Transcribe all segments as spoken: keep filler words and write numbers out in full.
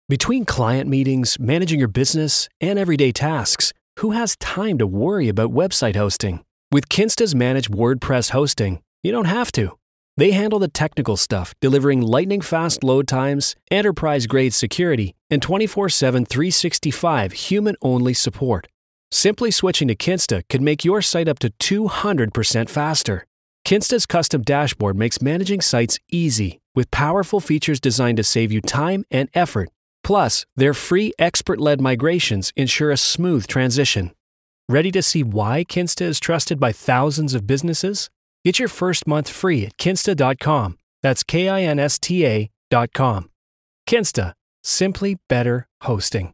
Between client meetings, managing your business, and everyday tasks, who has time to worry about website hosting? With Kinsta's managed WordPress hosting, you don't have to. They handle the technical stuff, delivering lightning-fast load times, enterprise-grade security, and twenty-four seven, three sixty-five human-only support. Simply switching to Kinsta could make your site up to two hundred percent faster. Kinsta's custom dashboard makes managing sites easy, with powerful features designed to save you time and effort. Plus, their free expert-led migrations ensure a smooth transition. Ready to see why Kinsta is trusted by thousands of businesses? Get your first month free at kinsta dot com. That's K I N S T A dot com. Kinsta. Simply better hosting.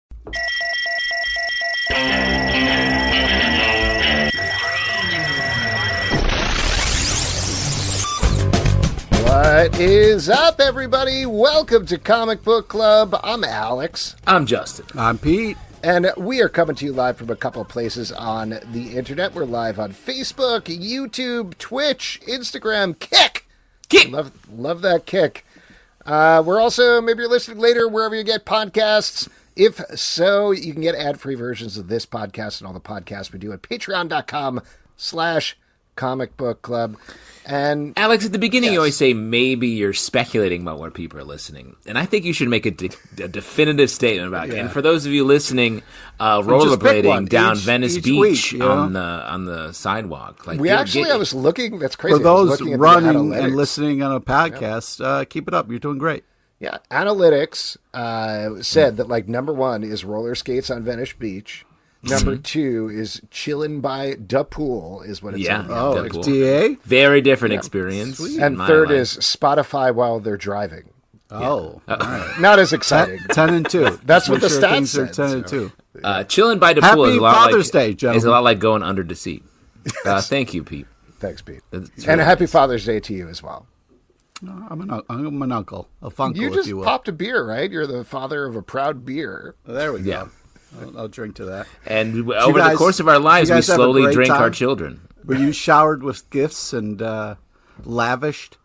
What is up, everybody? Welcome to Comic Book Club. I'm Alex. I'm Justin. I'm Pete. And we are coming to you live from a couple of places on the internet. We're live on Facebook, YouTube, Twitch, Instagram, Kick. Kick. Love, love that Kick. Uh, we're also, maybe you're listening later, wherever you get podcasts. If so, you can get ad-free versions of this podcast and all the podcasts we do at patreon.com slash comic book club. And Alex, at the beginning, yes. you always say maybe you're speculating about where people are listening, and I think you should make a, de- a definitive statement about it. Yeah. And for those of you listening, uh, just pick one rollerblading down each- Venice each Beach week, you know? on the on the sidewalk, like we get- actually, get- I was looking, that's crazy. For those I was looking at the running analytics. and listening on a podcast, uh, keep it up. You're doing great. Yeah, analytics uh, said that, like, number one is roller skates on Venice Beach. Number two is chilling by da pool, is what it's Yeah. on. Oh, Yeah, it's cool. D A? very different experience. in And my third life. is Spotify while they're driving. Oh, all right. Not as exciting. ten and two. That's Just what make the sure stats things are said, ten and so. two. uh, chilling by the Happy pool is a lot Father's like, Day, It's gentlemen. a lot like going under the seat. Uh, thank you, Pete. Thanks, Pete. That's And really a happy nice. Father's Day to you as well. I'm an, I'm an uncle, a funko, You if just you will. popped a beer, right? You're the father of a proud beer. There we go. Yeah. I'll, I'll drink to that. And we- over guys- the course of our lives, you we guys have a slowly great drink our time? children. Were you showered with gifts and uh, lavished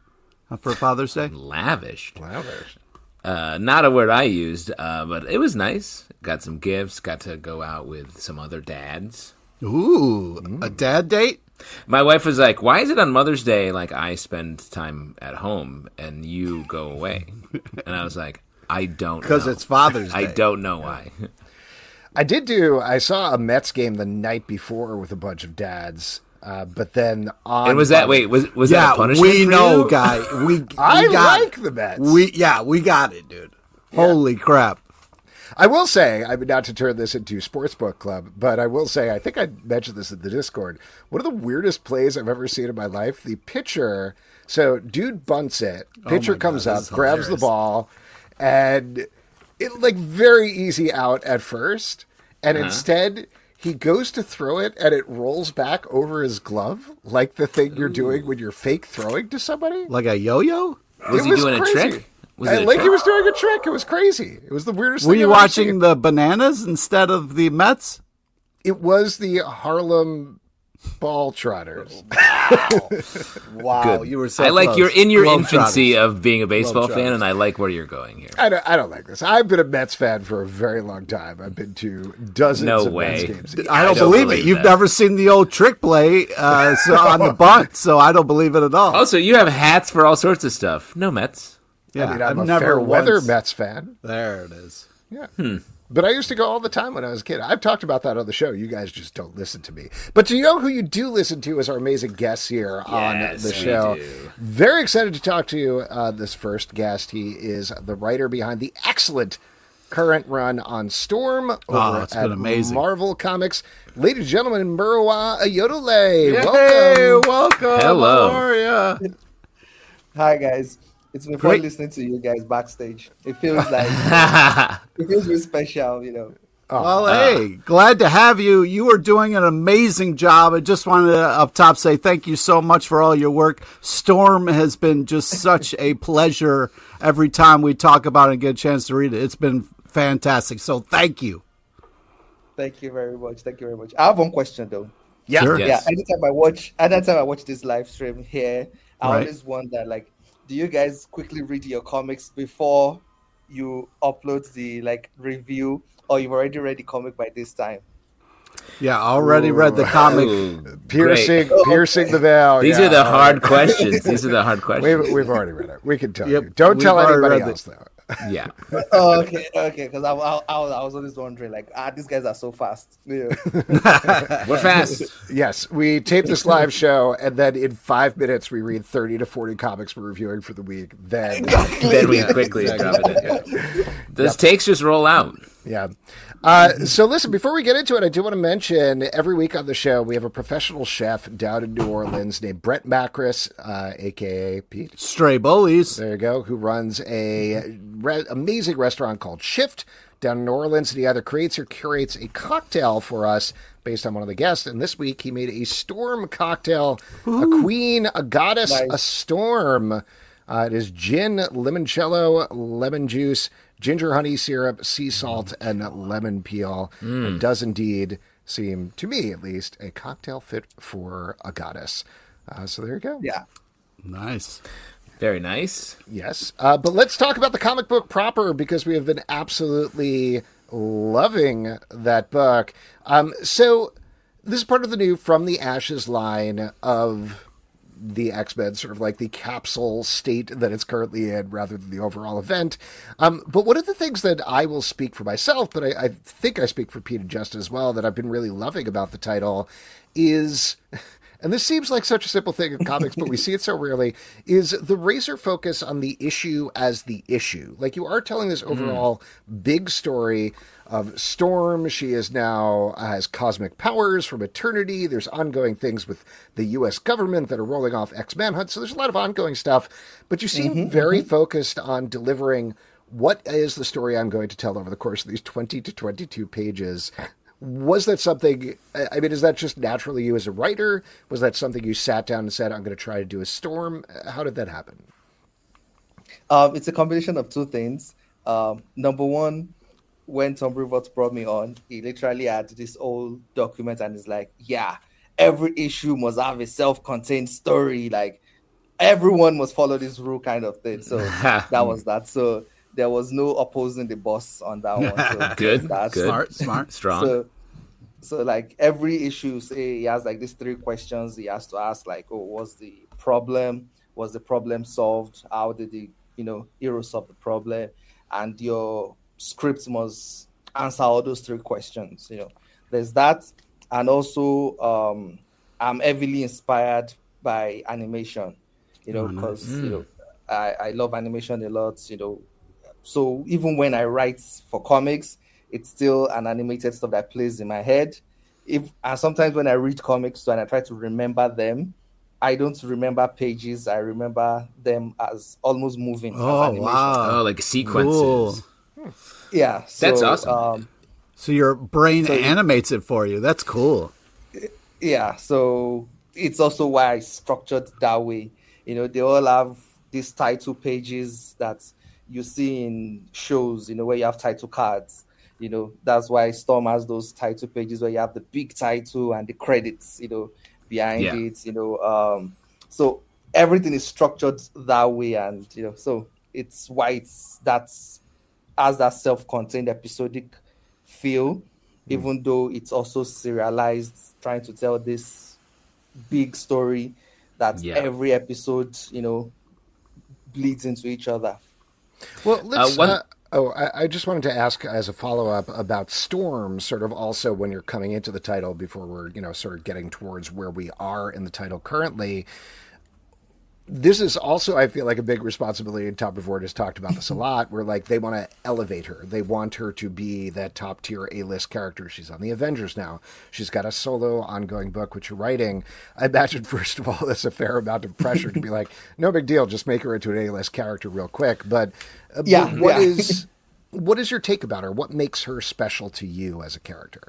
for Father's Day? Lavished. Lavish. Uh, not a word I used, uh, but it was nice. Got some gifts. Got to go out with some other dads. Ooh, a dad date? My wife was like, "Why is it on Mother's Day like I spend time at home and you go away?" And I was like, "I don't know." Because it's Father's Day. I don't know why. I did do, I saw a Mets game the night before with a bunch of dads, uh, but then on... And was that wait? Was was yeah, that a punishment? we for know, you? guy. We, we I got like it. the Mets. We yeah, we got it, dude. Holy crap! I will say, I mean, not to turn this into Sportsbook Club, but I will say, I think I mentioned this in the Discord. One of the weirdest plays I've ever seen in my life, the pitcher, so dude bunts it, pitcher my God, comes this up, is grabs the hilarious. ball, and it like very easy out at first, and Uh-huh. instead he goes to throw it, and it rolls back over his glove, like the thing you're doing when you're fake throwing to somebody. Like a yo-yo? Was It he was doing crazy. a trick? Was And it a like trick? he was doing a trick. It was crazy. It was the weirdest Were thing you I've ever watching seen. the Bananas instead of the Mets? It was the Harlem Ball Trotters. Wow, Good. you were so I like close. you're in your Globetrotters. infancy of being a baseball fan, Globetrotters. and I like where you're going here. I don't, I don't like this. I've been a Mets fan for a very long time. I've been to dozens No of way. Mets games. I don't, I don't believe, believe it. You've that. never seen the old trick play uh, so on the bunt, so I don't believe it at all. Also, you have hats for all sorts of stuff. No Mets. yeah, I mean, I'm I've a never fair weather once- Mets fan. There it is. Yeah. Hmm. But I used to go all the time when I was a kid. I've talked about that on the show. You guys just don't listen to me. But do you know who you do listen to as our amazing guests here on Yes, the we show? do. Very excited to talk to uh, this first guest. He is the writer behind the excellent current run on Storm over Oh, it's at been amazing. Marvel Comics. Ladies and gentlemen, Murwa Ayodele. Hey, Welcome. welcome. Hello. How are you? Hi guys, it's been Great. fun listening to you guys backstage. It feels like it feels really special, you know. Well, hey, glad to have you. You are doing an amazing job. I just wanted to up top say thank you so much for all your work. Storm has been just such a pleasure every time we talk about it and get a chance to read it. It's been fantastic. So thank you. Thank you very much. Thank you very much. I have one question though. Yeah. Sure. Yes. Yeah, anytime I watch, anytime I watch this live stream here, I Right. always wonder, like, do you guys quickly read your comics before you upload the like review, or you've already read the comic by this time? Yeah, already read the comic. Ooh, Piercing, great. piercing the veil. These yeah, are the all hard right. questions. These are the hard questions. We've, we've already read it. We can tell Yep, you. Don't we've tell already anybody read else, though. Yeah. Oh, okay, okay. Because I, I, I, was, I was always wondering, like, ah, these guys are so fast. Yeah. We're fast. Yes, we tape this live show, and then in five minutes we read thirty to forty comics we're reviewing for the week. Then, Then we quickly drop it in. Yeah. Those takes just roll out. yeah. Uh, so listen, before we get into it, I do want to mention every week on the show we have a professional chef down in New Orleans named Brett Macris, uh, aka Pete. Stray Bullies. There you go. Who runs a re- amazing restaurant called Shift down in New Orleans, and he either creates or curates a cocktail for us based on one of the guests. And this week he made a storm cocktail, Ooh. a queen, a goddess, nice. a storm. Uh, it is gin, limoncello, lemon juice, ginger honey syrup, sea salt, and lemon peel. Mm. It does indeed seem, to me at least, a cocktail fit for a goddess. Uh, so there you go. Yeah. Nice. Very nice. Yes. Uh, but let's talk about the comic book proper, because we have been absolutely loving that book. Um, so this is part of the new From the Ashes line of the X-Men, sort of like the capsule state that it's currently in rather than the overall event. Um, but one of the things that I will speak for myself, but I, I think I speak for Pete and Justin as well, that I've been really loving about the title is... and this seems like such a simple thing in comics, but we see it so rarely, is the razor focus on the issue as the issue. Like, you are telling this overall mm. big story of Storm. She is now uh, has cosmic powers from eternity. There's ongoing things with the U S government that are rolling off X-Manhunt. So there's a lot of ongoing stuff, but you seem mm-hmm, very mm-hmm. focused on delivering what is the story I'm going to tell over the course of these twenty to twenty-two pages. Was that something, I mean, is that just naturally you as a writer? Was that something you sat down and said, I'm going to try to do a Storm? How did that happen? Um, it's a combination of two things. Um, number one, when Tom Brevoort brought me on, he literally had this old document and is like, yeah, every issue must have a self-contained story. Like, everyone must follow this rule kind of thing. So that was that. So there was no opposing the boss on that one. So good, that's good. Smart, smart, strong. So, so like every issue, say he has like these three questions he has to ask, like, oh, what's the problem? Was the problem solved? How did the, you know, hero solve the problem? And your script must answer all those three questions. You know, there's that. And also, um, I'm heavily inspired by animation, you know, because, oh, nice. mm. you know, I, I love animation a lot, you know. So even when I write for comics, it's still an animated stuff that plays in my head. If and sometimes when I read comics so and I try to remember them, I don't remember pages. I remember them as almost moving. Oh, as animation. wow. Oh, like sequences. Cool. Yeah. So, that's awesome. Um, so your brain so, animates it for you. That's cool. Yeah. So it's also why I structured that way. You know, they all have these title pages that you see in shows, you know, where you have title cards. You know, that's why Storm has those title pages where you have the big title and the credits, you know, behind yeah. it, you know. Um, so everything is structured that way. And, you know, so it's why it's that's has that self-contained episodic feel, mm. even though it's also serialized, trying to tell this big story that yeah. every episode, you know, bleeds into each other. Well, let's. Uh, one... uh, oh, I, I just wanted to ask as a follow up about Storm. Sort of also when you're coming into the title, before we're you know sort of getting towards where we are in the title currently. This is also, I feel like, a big responsibility, and Tom Brevoort has talked about this a lot, where, like, they want to elevate her. They want her to be that top-tier A-list character. She's on the Avengers now. She's got a solo ongoing book, which you're writing. I imagine, first of all, that's a fair amount of pressure to be like, no big deal, just make her into an A-list character real quick. But, uh, yeah, but what yeah. is what is your take about her? What makes her special to you as a character?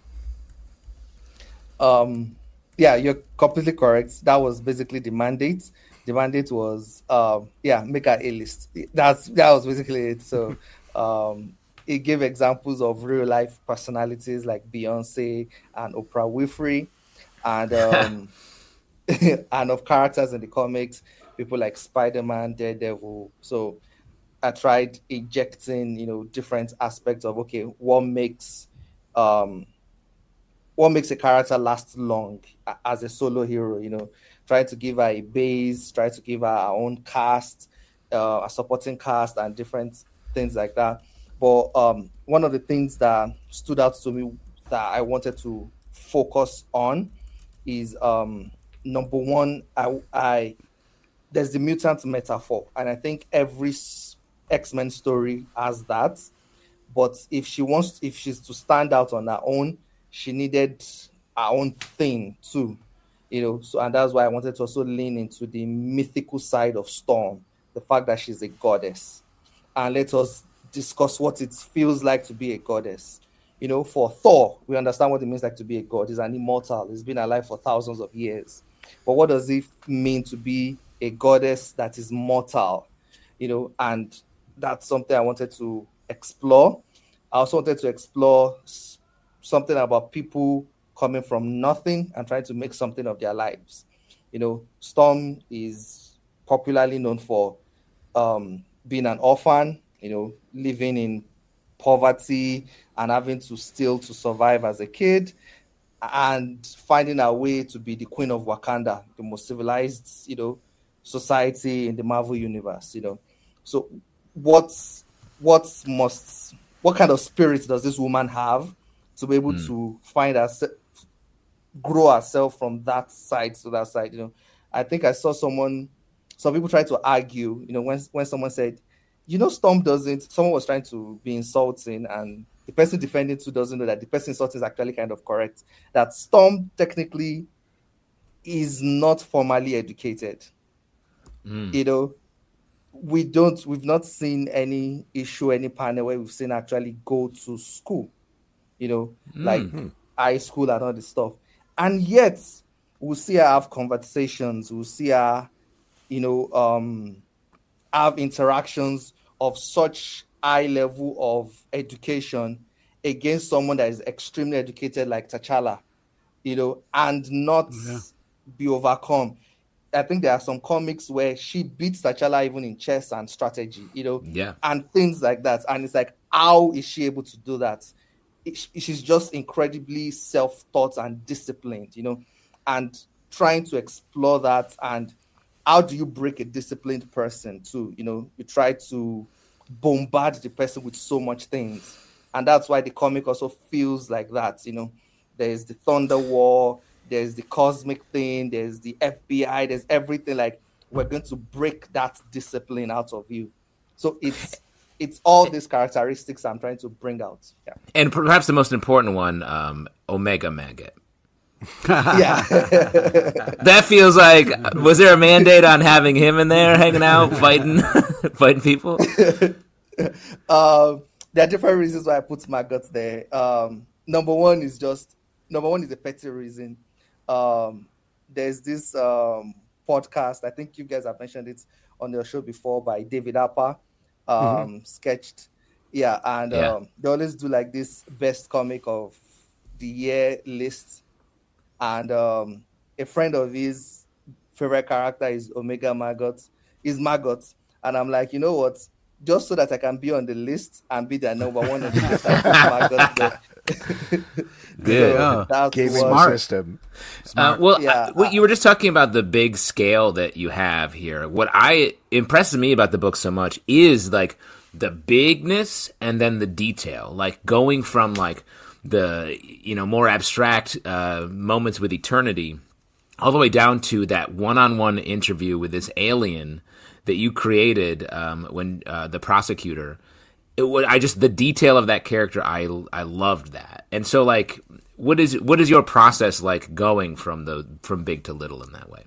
Um, yeah, you're completely correct. That was basically the mandate. The mandate was, um, yeah, make her A-list. That's that was basically it. So um, it gave examples of real life personalities like Beyonce and Oprah Winfrey, and um, and of characters in the comics, people like Spider-Man, Daredevil. So I tried injecting, you know, different aspects of, okay, what makes um what makes a character last long as a solo hero, you know, try to give her a base, try to give her our own cast, uh, a supporting cast and different things like that. But um, one of the things that stood out to me that I wanted to focus on is um, number one, I, I there's the mutant metaphor, and I think every X-Men story has that. But if she wants, if she's to stand out on her own, she needed her own thing too, you know. So, and that's why I wanted to also lean into the mythical side of Storm, the fact that she's a goddess, and let us discuss what it feels like to be a goddess. You know, for Thor, we understand what it means like to be a god. He's an immortal. He's been alive for thousands of years. But what does it mean to be a goddess that is mortal? You know, and that's something I wanted to explore. I also wanted to explore something about people coming from nothing and trying to make something of their lives. You know, Storm is popularly known for um, being an orphan, you know, living in poverty and having to steal to survive as a kid, and finding a way to be the queen of Wakanda, the most civilized, you know, society in the Marvel universe, you know. So what's what's must what kind of spirit does this woman have to be able mm. to find herself, grow herself from that side to that side? You know, I think I saw someone, some people try to argue, you know, when when someone said, you know, Storm doesn't, someone was trying to be insulting, and the person defending too doesn't know that the person insulting is actually kind of correct. That Storm technically is not formally educated. Mm. You know, we don't, we've not seen any issue, any panel where we've seen actually go to school, you know, mm. like high school and all this stuff. And yet we'll see her have conversations, we'll see her, you know, um, have interactions of such high level of education against someone that is extremely educated like T'Challa, you know, and not yeah. be overcome. I think there are some comics where she beats T'Challa even in chess and strategy, you know, yeah, and things like that. And it's like, how is she able to do that? It, she's just incredibly self-taught and disciplined, you know, and trying to explore that. And how do you break a disciplined person too? You know, you try to bombard the person with so much things. And that's why the comic also feels like that, you know. There's the Thunder War, there's the cosmic thing, there's the F B I, there's everything. Like, we're going to break that discipline out of you. So it's it's all these characteristics I'm trying to bring out. Yeah. And perhaps the most important one, um, Omega Maggot. Yeah. That feels like, was there a mandate on having him in there hanging out, fighting fighting people? Um, there are different reasons why I put Maggot there. Um, number one is just, number one is a petty reason. Um, there's this um, podcast, I think you guys have mentioned it on your show before, by David Harper, um, mm-hmm. sketched. Yeah, and yeah. Um, they always do like this best comic of the year list. And um, a friend of his favorite character is Omega Maggot, is Maggot. And I'm like, you know what? Just so that I can be on the list and be the number one on the list, I put Maggot. Good. So yeah. Gaming Smart. system. Uh, well, yeah. I, well, you were just talking about the big scale that you have here. What I impresses me about the book so much is like the bigness and then the detail, like going from like the, you know, more abstract uh, moments with eternity all the way down to that one-on-one interview with this alien that you created um, when uh, the prosecutor. It would, I just, the detail of that character, I I loved that. And so, like, what is what is your process like going from the from big to little in that way?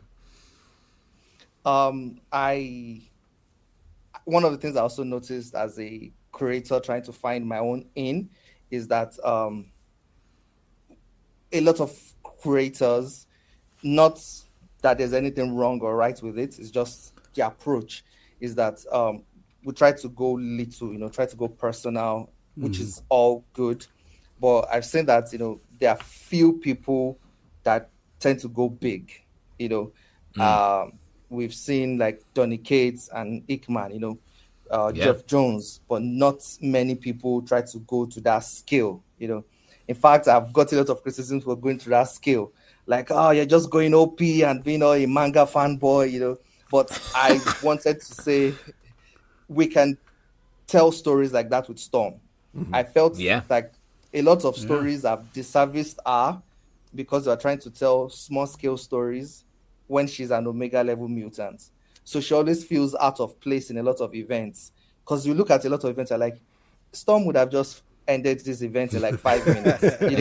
Um, I one of the things I also noticed as a creator trying to find my own in is that um, a lot of creators, not that there's anything wrong or right with it, it's just the approach is that um, we try to go little, you know, try to go personal, which mm. is all good. But I've seen that, you know, there are few people that tend to go big, you know. Mm. Um, we've seen like Donny Cates and Hickman, you know, uh, Yeah. Jeff Jones, but not many people try to go to that scale, you know. In fact, I've got a lot of criticism for going to that scale. Like, oh, you're just going O P and being all a manga fanboy, you know. But I wanted to say we can tell stories like that with Storm. Mm-hmm. I felt yeah. like a lot of stories yeah. have disserviced her because they are trying to tell small-scale stories when she's an Omega level mutant. So she always feels out of place in a lot of events. Because you look at a lot of events, you're like, Storm would have just ended this event in like five minutes, you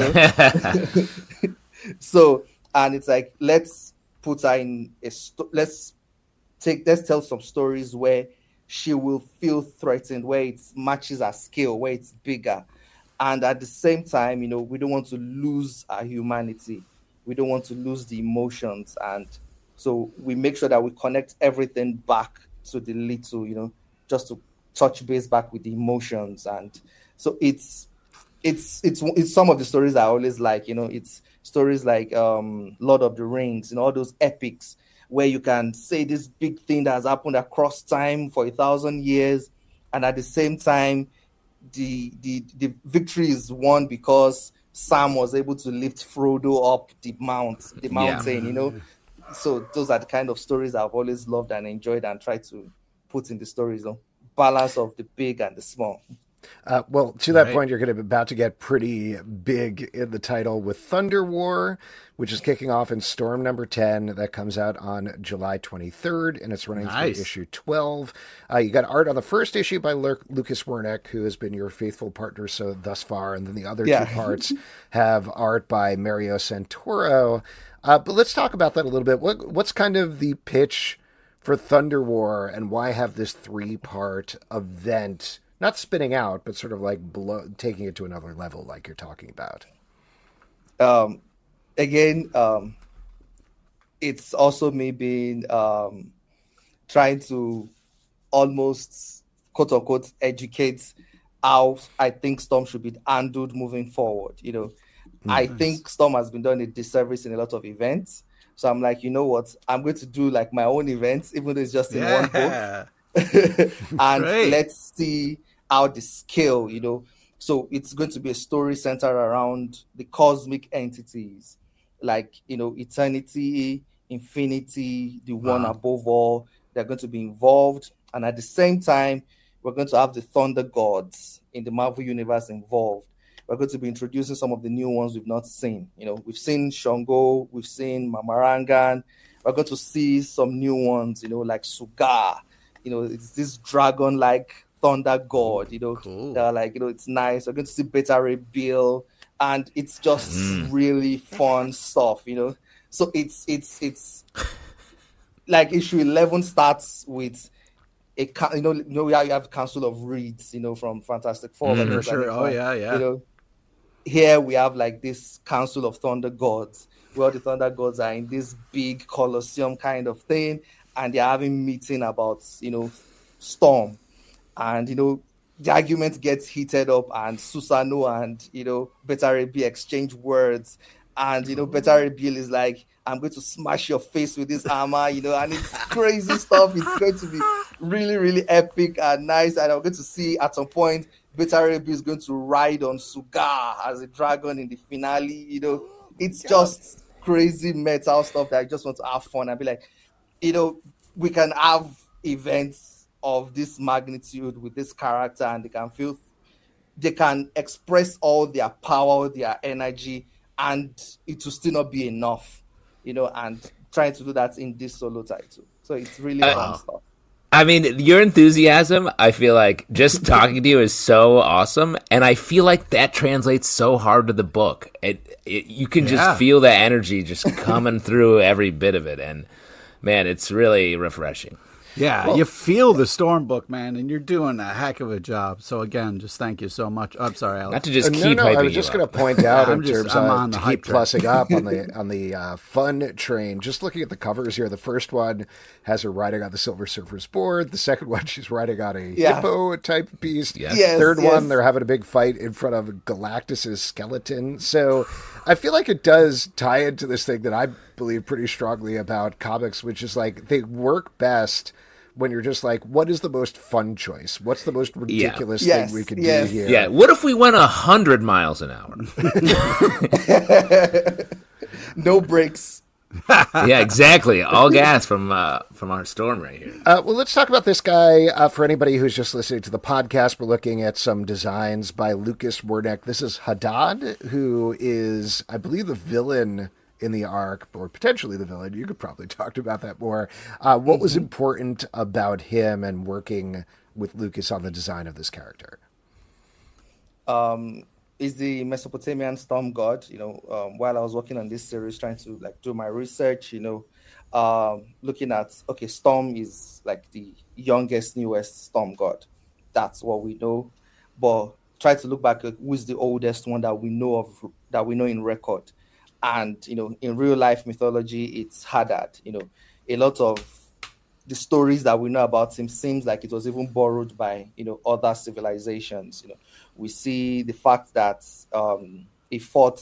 know? So, and it's like, let's put her in a, sto- let's take, let's tell some stories where she will feel threatened, where it matches her scale, where it's bigger. And at the same time, you know, we don't want to lose our humanity. We don't want to lose the emotions. And so we make sure that we connect everything back to the little, you know, just to touch base back with the emotions. And so it's, it's, it's, it's some of the stories I always like, you know, it's stories like um, Lord of the Rings and all those epics where you can say this big thing that has happened across time for a thousand years. And at the same time, the, the, the victory is won because Sam was able to lift Frodo up the mount, the mountain, yeah. you know? So those are the kind of stories I've always loved and enjoyed and tried to put in the stories, you know? Balance of the big and the small. Uh, well, to that right. point, you're going to be about to get pretty big in the title with Thunder War, which is kicking off in Storm number ten. That comes out on July twenty-third, and it's running nice. through issue twelve. Uh, you got art on the first issue by L- Lucas Wernick, who has been your faithful partner so thus far, and then the other yeah. two parts have art by Mario Santoro. Uh, but let's talk about that a little bit. What What's kind of the pitch for Thunder War, and why have this three-part event? Not spinning out, but sort of like blow, taking it to another level, like you're talking about. Um, again, um, it's also me being um, trying to almost quote unquote educate how I think Storm should be handled moving forward. You know, mm-hmm. I think Storm has been done a disservice in a lot of events. So I'm like, you know what? I'm going to do like my own events, even though it's just in yeah. one book. And Great. Let's see how the scale, you know. So it's going to be a story centered around the cosmic entities, like, you know, eternity, infinity, the wow. one above all. They're going to be involved. And at the same time, we're going to have the Thunder Gods in the Marvel Universe involved. We're going to be introducing some of the new ones we've not seen. You know, we've seen Shango, we've seen Mamarangan. We're going to see some new ones, you know, like Suga. You know, it's this dragon-like Thunder God, you know, cool. They're like, you know, it's nice. We're going to see Beta Ray Bill, and it's just mm. really fun stuff, you know. So it's it's it's like issue eleven starts with a, you know, you know, we have Council of Reeds, you know, from Fantastic Four. Mm, like sure. Oh yeah, yeah. You know, here we have like this Council of Thunder Gods, where the Thunder Gods are in this big Colosseum kind of thing, and they're having meeting about, you know, Storm. And, you know, the argument gets heated up, and Susano and, you know, Beta Ray Bill exchange words. And, you know, Beta Ray Bill is like, I'm going to smash your face with this armor, you know, and it's crazy stuff. It's going to be really, really epic and nice. And I'm going to see at some point, Beta Ray Bill is going to ride on Suga as a dragon in the finale. You know, it's just crazy metal stuff that I just want to have fun and be like, you know, we can have events of this magnitude with this character, and they can feel, they can express all their power, their energy, and it will still not be enough, you know, and trying to do that in this solo title. So it's really uh, fun stuff. I mean, your enthusiasm, I feel like just talking to you is so awesome, and I feel like that translates so hard to the book. It, it you can yeah. just feel the energy just coming through every bit of it, and man, it's really refreshing. Yeah, well, you feel the Storm book, man, and you're doing a heck of a job. So again, just thank you so much. Oh, I'm sorry, Alex. Not to just uh, keep no, hyping no, I was just going to point out in just, terms I'm of to keep plussing up on the on the uh, fun train. Just looking at the covers here, the first one has her riding on the Silver Surfer's board. The second one, she's riding on a yeah. hippo type beast. Yes. Yes, Third yes. one, they're having a big fight in front of Galactus's skeleton. So I feel like it does tie into this thing that I believe pretty strongly about comics, which is like they work best when you're just like, what is the most fun choice? What's the most ridiculous yeah. thing yes, we could yes. do here? Yeah. What if we went a hundred miles an hour? No brakes. Yeah, exactly. All gas from uh, from our storm right here. Uh, well, let's talk about this guy. Uh, for anybody who's just listening to the podcast, we're looking at some designs by Lucas Werneck. This is Hadad, who is, I believe, the villain in the arc, or potentially the villain. You could probably talk about that more. Uh, what mm-hmm. was important about him and working with Lucas on the design of this character? Um. Is the Mesopotamian storm god. You know, um, while I was working on this series, trying to like do my research, you know, um, looking at, okay, Storm is like the youngest, newest storm god. That's what we know. But try to look back at who's the oldest one that we know of, that we know in record. And, you know, in real life mythology, it's Hadad. You know, a lot of the stories that we know about him seems like it was even borrowed by, you know, other civilizations. You know, we see the fact that um, he fought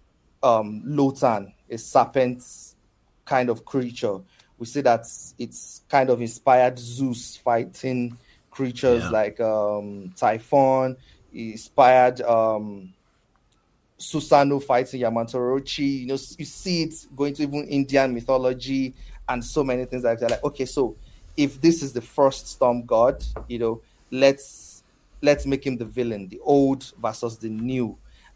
um, Lotan, a serpent kind of creature. We see that it's kind of inspired Zeus fighting creatures yeah. like um, Typhon. He inspired um, Susanoo fighting Yamantorochi. You know, you see it going to even Indian mythology and so many things like that. Like, okay, so if this is the first storm god, you know, let's let's make him the villain, the old versus the new,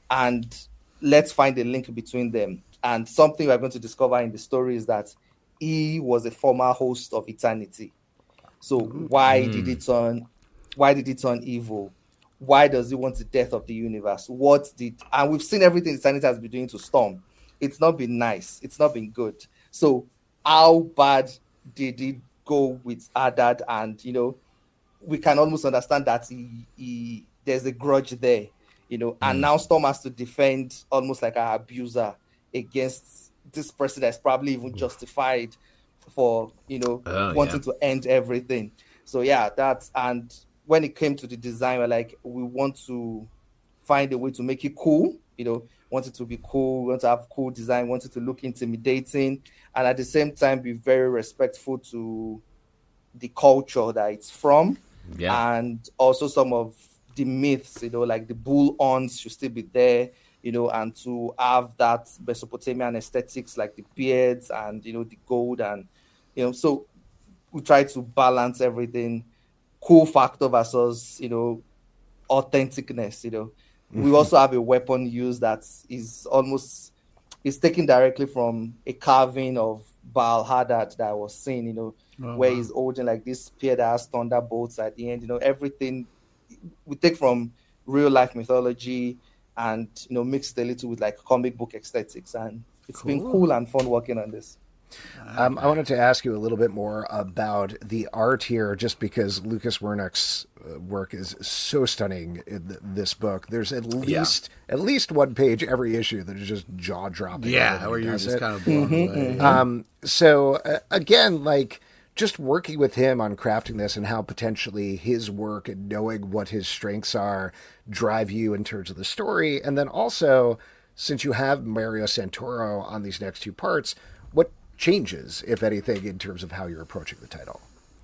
and let's find a link between them. And something we're going to discover in the story is that he was a former host of eternity. So why mm. did it turn? Why did it turn evil? Why does he want the death of the universe? What did? And we've seen everything eternity has been doing to Storm. It's not been nice. It's not been good. So how bad did it go with Hadad? And, you know, we can almost understand that he, he there's a grudge there, you know, and mm. now Storm has to defend almost like an abuser against this person that's probably even justified for, you know, oh, wanting yeah. to end everything. So, yeah, that's, and when it came to the design, we're like, we want to find a way to make it cool, you know, want it to be cool, we want to have cool design, want it to look intimidating, and at the same time be very respectful to the culture that it's from, yeah. and also some of the myths, you know, like the bull horns should still be there, you know, and to have that Mesopotamian aesthetics like the beards and, you know, the gold, and, you know, so we try to balance everything, cool factor versus, you know, authenticness, you know. We also have a weapon used that is almost is taken directly from a carving of Baal Hadad that I was seeing, you know, oh, where wow. he's holding like this spear that has thunderbolts at the end. You know, everything we take from real life mythology and, you know, mixed a little with like comic book aesthetics, and it's cool. been cool and fun working on this. Um, I wanted to ask you a little bit more about the art here, just because Lucas Werneck's work is so stunning in th- this book. There's at least yeah. at least one page every issue that is just jaw dropping. Yeah, where you're just it. kind of blown mm-hmm, away. Mm-hmm. Um, so uh, again, like just working with him on crafting this and how potentially his work and knowing what his strengths are drive you in terms of the story, and then also since you have Mario Santoro on these next two parts, what changes, if anything, in terms of how you're approaching the title?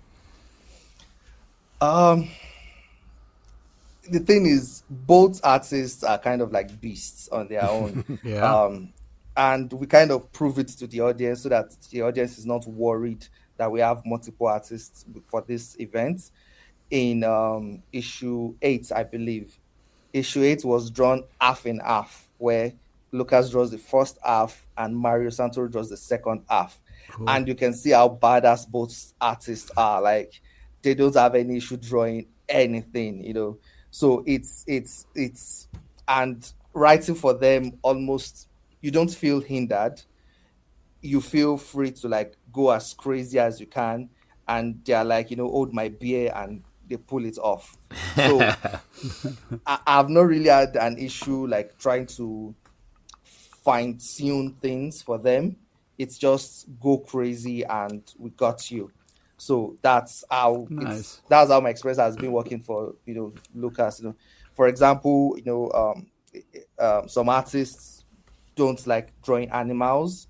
Um, the thing is, both artists are kind of like beasts on their own. yeah. Um, and we kind of prove it to the audience so that the audience is not worried that we have multiple artists for this event. In um, issue eight, I believe, issue eight was drawn half and half, where Lucas draws the first half and Mario Santoro draws the second half. Cool. And you can see how badass both artists are. Like, they don't have any issue drawing anything, you know. So it's, it's, it's, and writing for them almost, you don't feel hindered. You feel free to like go as crazy as you can. And they're like, you know, hold my beer, and they pull it off. So I, I've not really had an issue like trying to fine tune things for them. It's just go crazy and we got you. So that's how nice. it's, that's how my experience has been working for, you know, Lucas. You know, for example, you know, um, um, some artists don't like drawing animals.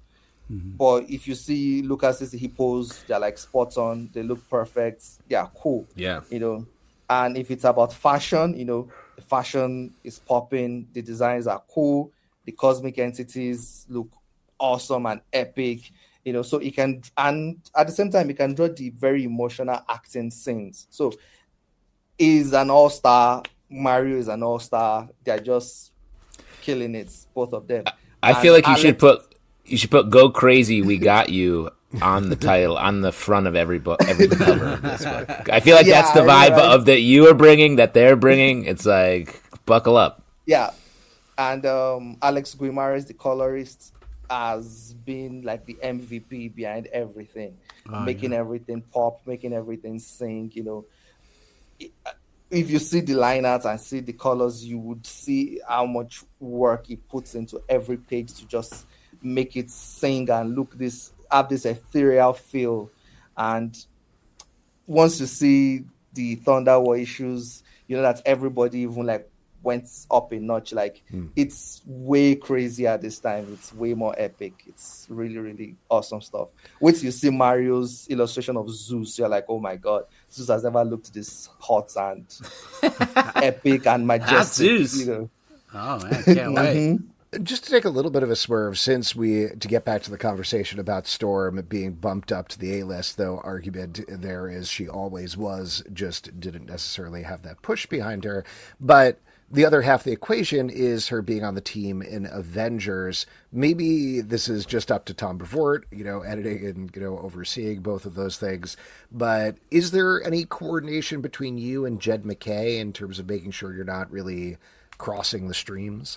Mm-hmm. But if you see Lucas's hippos, they're like spot on. They look perfect. They are cool. Yeah. You know, and if it's about fashion, you know, the fashion is popping. The designs are cool. The cosmic entities look awesome and epic. You know, so it can, and at the same time, it can draw the very emotional acting scenes. So is an all-star. Mario is an all-star. They're just killing it, both of them. I and feel like you Alex, should put you should put "Go Crazy, We Got You" on the title, on the front of every book, every cover of this book. I feel like yeah, that's the vibe right. of that you are bringing, that they're bringing. It's like, buckle up. Yeah, and um, Alex Guimarães, the colorist, has been like the M V P behind everything, oh, making yeah. everything pop, making everything sing. You know, if you see the line art and see the colors, you would see how much work he puts into every page to just make it sing and look this, have this ethereal feel. And once you see the Thunder War issues, you know that everybody even like went up a notch. Like mm. it's way crazier this time. It's way more epic. It's really, really awesome stuff. Once you see Mario's illustration of Zeus, you're like, oh my God, Zeus has never looked this hot and epic and majestic. That's Zeus. You know? Oh man, can't wait. Mm-hmm. Just to take a little bit of a swerve, since we, to get back to the conversation about Storm being bumped up to the A-list, though argument there is she always was, just didn't necessarily have that push behind her. But the other half of the equation is her being on the team in Avengers. Maybe this is just up to Tom Brevoort, you know, editing and, you know, overseeing both of those things. But is there any coordination between you and Jed MacKay in terms of making sure you're not really crossing the streams?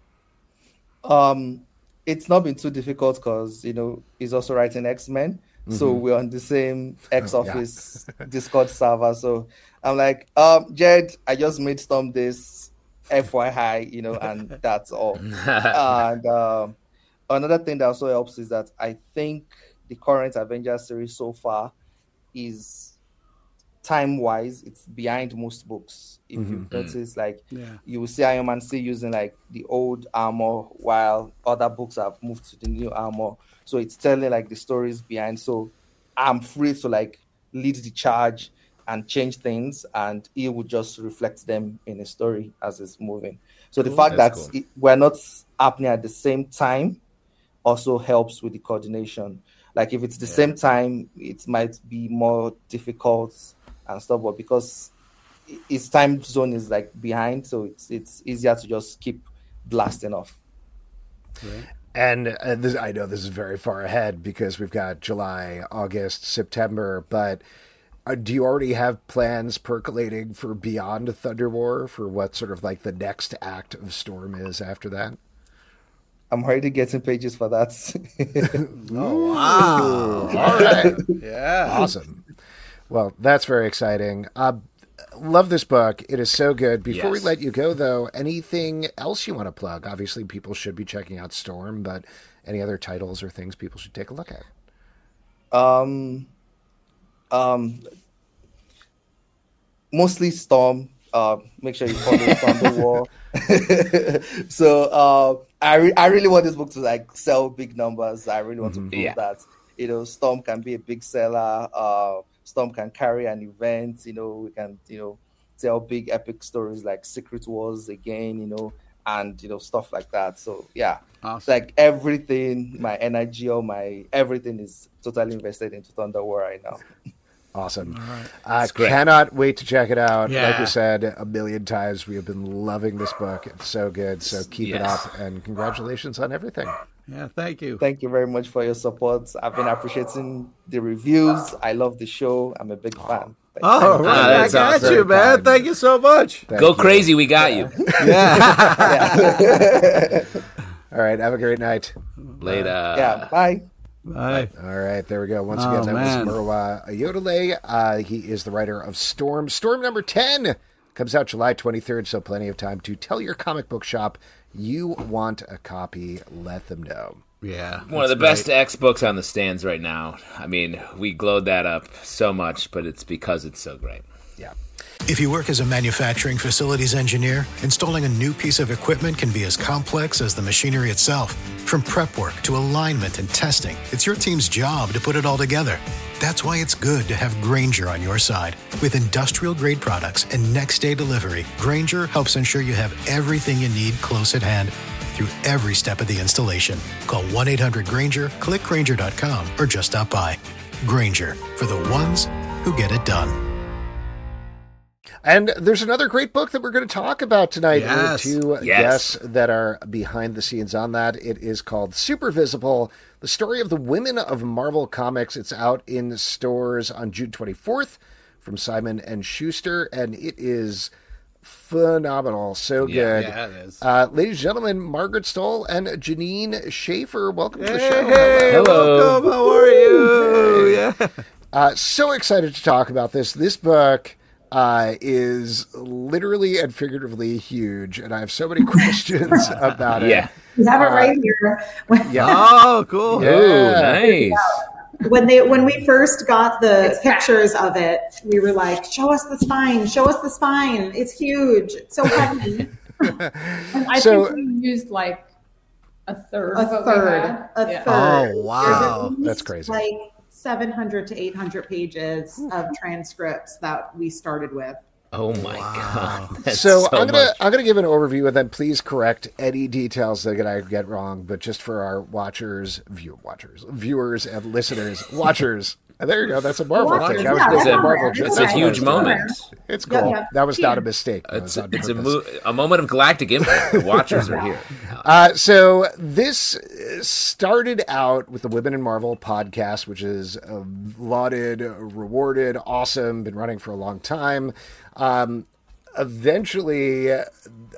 Um, it's not been too difficult because, you know, he's also writing X-Men. Mm-hmm. So we're on the same X Office yeah. Discord server. So I'm like, um, Jed, I just made Storm this, F Y I, you know, and that's all. And um, another thing that also helps is that I think the current Avengers series so far is time-wise, it's behind most books. If mm-hmm. you notice, like, yeah. you will see Iron Man still using, like, the old armor while other books have moved to the new armor. So it's telling, like, the stories behind. So I'm free to, like, lead the charge and change things, and he would just reflect them in a story as it's moving. So cool. the fact That's that cool. it, we're not happening at the same time also helps with the coordination. Like, if it's the yeah. same time, it might be more difficult and stuff, but because its time zone is like behind, so it's it's easier to just keep blasting off. Right. And uh, this, I know this is very far ahead because we've got July, August, September, but uh, do you already have plans percolating for beyond Thunder War, for what sort of like the next act of Storm is after that? I'm already getting pages for that. Oh, wow. All right. Yeah. Awesome. Well, that's very exciting. Uh, love this book. It is so good. Before yes. we let you go, though, anything else you want to plug? Obviously, people should be checking out Storm, but any other titles or things people should take a look at? Um, um, mostly Storm. Uh, make sure you follow Thunder War. So uh, I re- I really want this book to like sell big numbers. I really want mm-hmm. to prove yeah. that, you know, Storm can be a big seller. Uh, Storm can carry an event, you know, we can, you know, tell big epic stories like Secret Wars again, you know, and, you know, stuff like that. So, yeah, awesome. Like everything, my energy or my everything is totally invested into Thunder War right now. Awesome. I right. uh, cannot wait to check it out. Yeah. Like we said a million times, we have been loving this book. It's so good. So keep yes. it up, and congratulations on everything. Yeah, thank you. Thank you very much for your support. I've been appreciating the reviews. I love the show. I'm a big oh. fan. Thank oh, you. right. Uh, I got you, man. Kind. Thank you so much. Thank Go you. Crazy. We got yeah. you. Yeah. yeah. All right. Have a great night. Later. Yeah. Bye. Bye. All right, there we go. Once oh, again, that man. was Merwa Ayodele. Uh, he is the writer of Storm. Storm number ten comes out July twenty-third, so plenty of time to tell your comic book shop you want a copy. Let them know. Yeah. One of the great. best X books on the stands right now. I mean, we glowed that up so much, but it's because it's so great. Yeah. If you work as a manufacturing facilities engineer, installing a new piece of equipment can be as complex as the machinery itself. From prep work to alignment and testing, it's your team's job to put it all together. That's why it's good to have Grainger on your side. With industrial-grade products and next-day delivery, Grainger helps ensure you have everything you need close at hand through every step of the installation. Call one eight hundred Grainger, click Grainger dot com, or just stop by. Grainger, for the ones who get it done. And there's another great book that we're going to talk about tonight. Yes. We have two Yes. guests that are behind the scenes on that. It is called Super Visible, the story of the women of Marvel Comics. It's out in stores on June twenty-fourth from Simon and Schuster, and it is phenomenal. So Yeah, good. Yeah, it is. Uh, ladies and gentlemen, Margaret Stoll and Janine Schaefer, welcome to the Hey, show. hey, Hello. welcome. How are you? Yeah. Uh, so excited to talk about this. This book uh, is literally and figuratively huge, and I have so many questions about it. Yeah. We have it Uh, right here. Yeah. Oh, cool. Yeah. Ooh, nice. When they when we first got the pictures of it, we were like, "Show us the spine! Show us the spine! It's huge! It's so heavy!" And I So- think we used like a third. A of what we third, had. a Yeah. third. Oh, wow. There's at That's least, crazy. Like seven hundred to eight hundred pages of transcripts that we started with. Oh my god. That's So, so I'm gonna much. I'm gonna give an overview and then please correct any details that I get wrong. But just for our watchers, view watchers, viewers and listeners, watchers. There you go. That's a Marvel Watchers, thing. That was yeah, just It's a a, Marvel It's joke. it's a okay. huge It's moment. It's cool. Yeah, yeah. That was not a Yeah. mistake. That It's was a, on it's a, purpose. mo- a moment of galactic impact. The Watchers are here. Uh, so this started out with the Women in Marvel podcast, which is uh, lauded, rewarded, awesome, been running for a long time. Um, eventually, uh,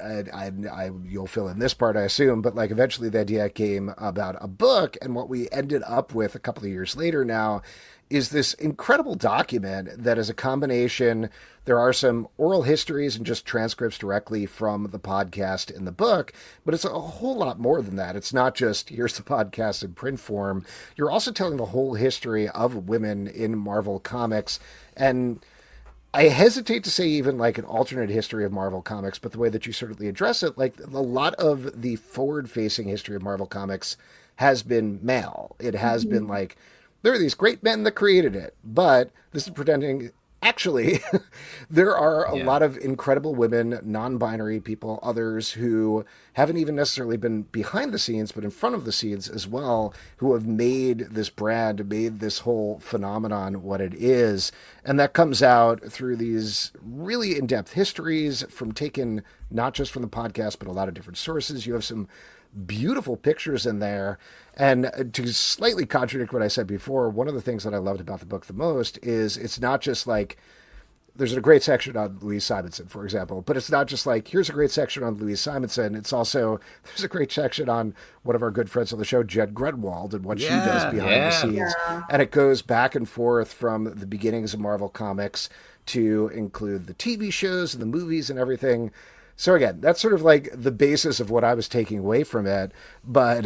I, I, you'll fill in this part, I assume, but like eventually the idea came about a book, and what we ended up with a couple of years later now is this incredible document that is a combination. There are some oral histories and just transcripts directly from the podcast in the book, but it's a whole lot more than that. It's not just here's the podcast in print form. You're also telling the whole history of women in Marvel Comics, and I hesitate to say even like an alternate history of Marvel Comics, but the way that you certainly address it, like a lot of the forward-facing history of Marvel Comics has been male. It has been like, there are these great men that created it, but this is pretending, actually, there are a Yeah. lot of incredible women, non-binary people, others who haven't even necessarily been behind the scenes, but in front of the scenes as well, who have made this brand, made this whole phenomenon what it is. And that comes out through these really in-depth histories from taken not just from the podcast, but a lot of different sources. You have some beautiful pictures in there. And to slightly contradict what I said before, one of the things that I loved about the book the most is it's not just like, there's a great section on Louise Simonson, for example, but it's not just like, here's a great section on Louise Simonson. It's also, there's a great section on one of our good friends on the show, Jed Grunwald, and what Yeah, she does behind yeah. the scenes. Yeah. And it goes back and forth from the beginnings of Marvel Comics to include the T V shows and the movies and everything. So again, that's sort of like the basis of what I was taking away from it. But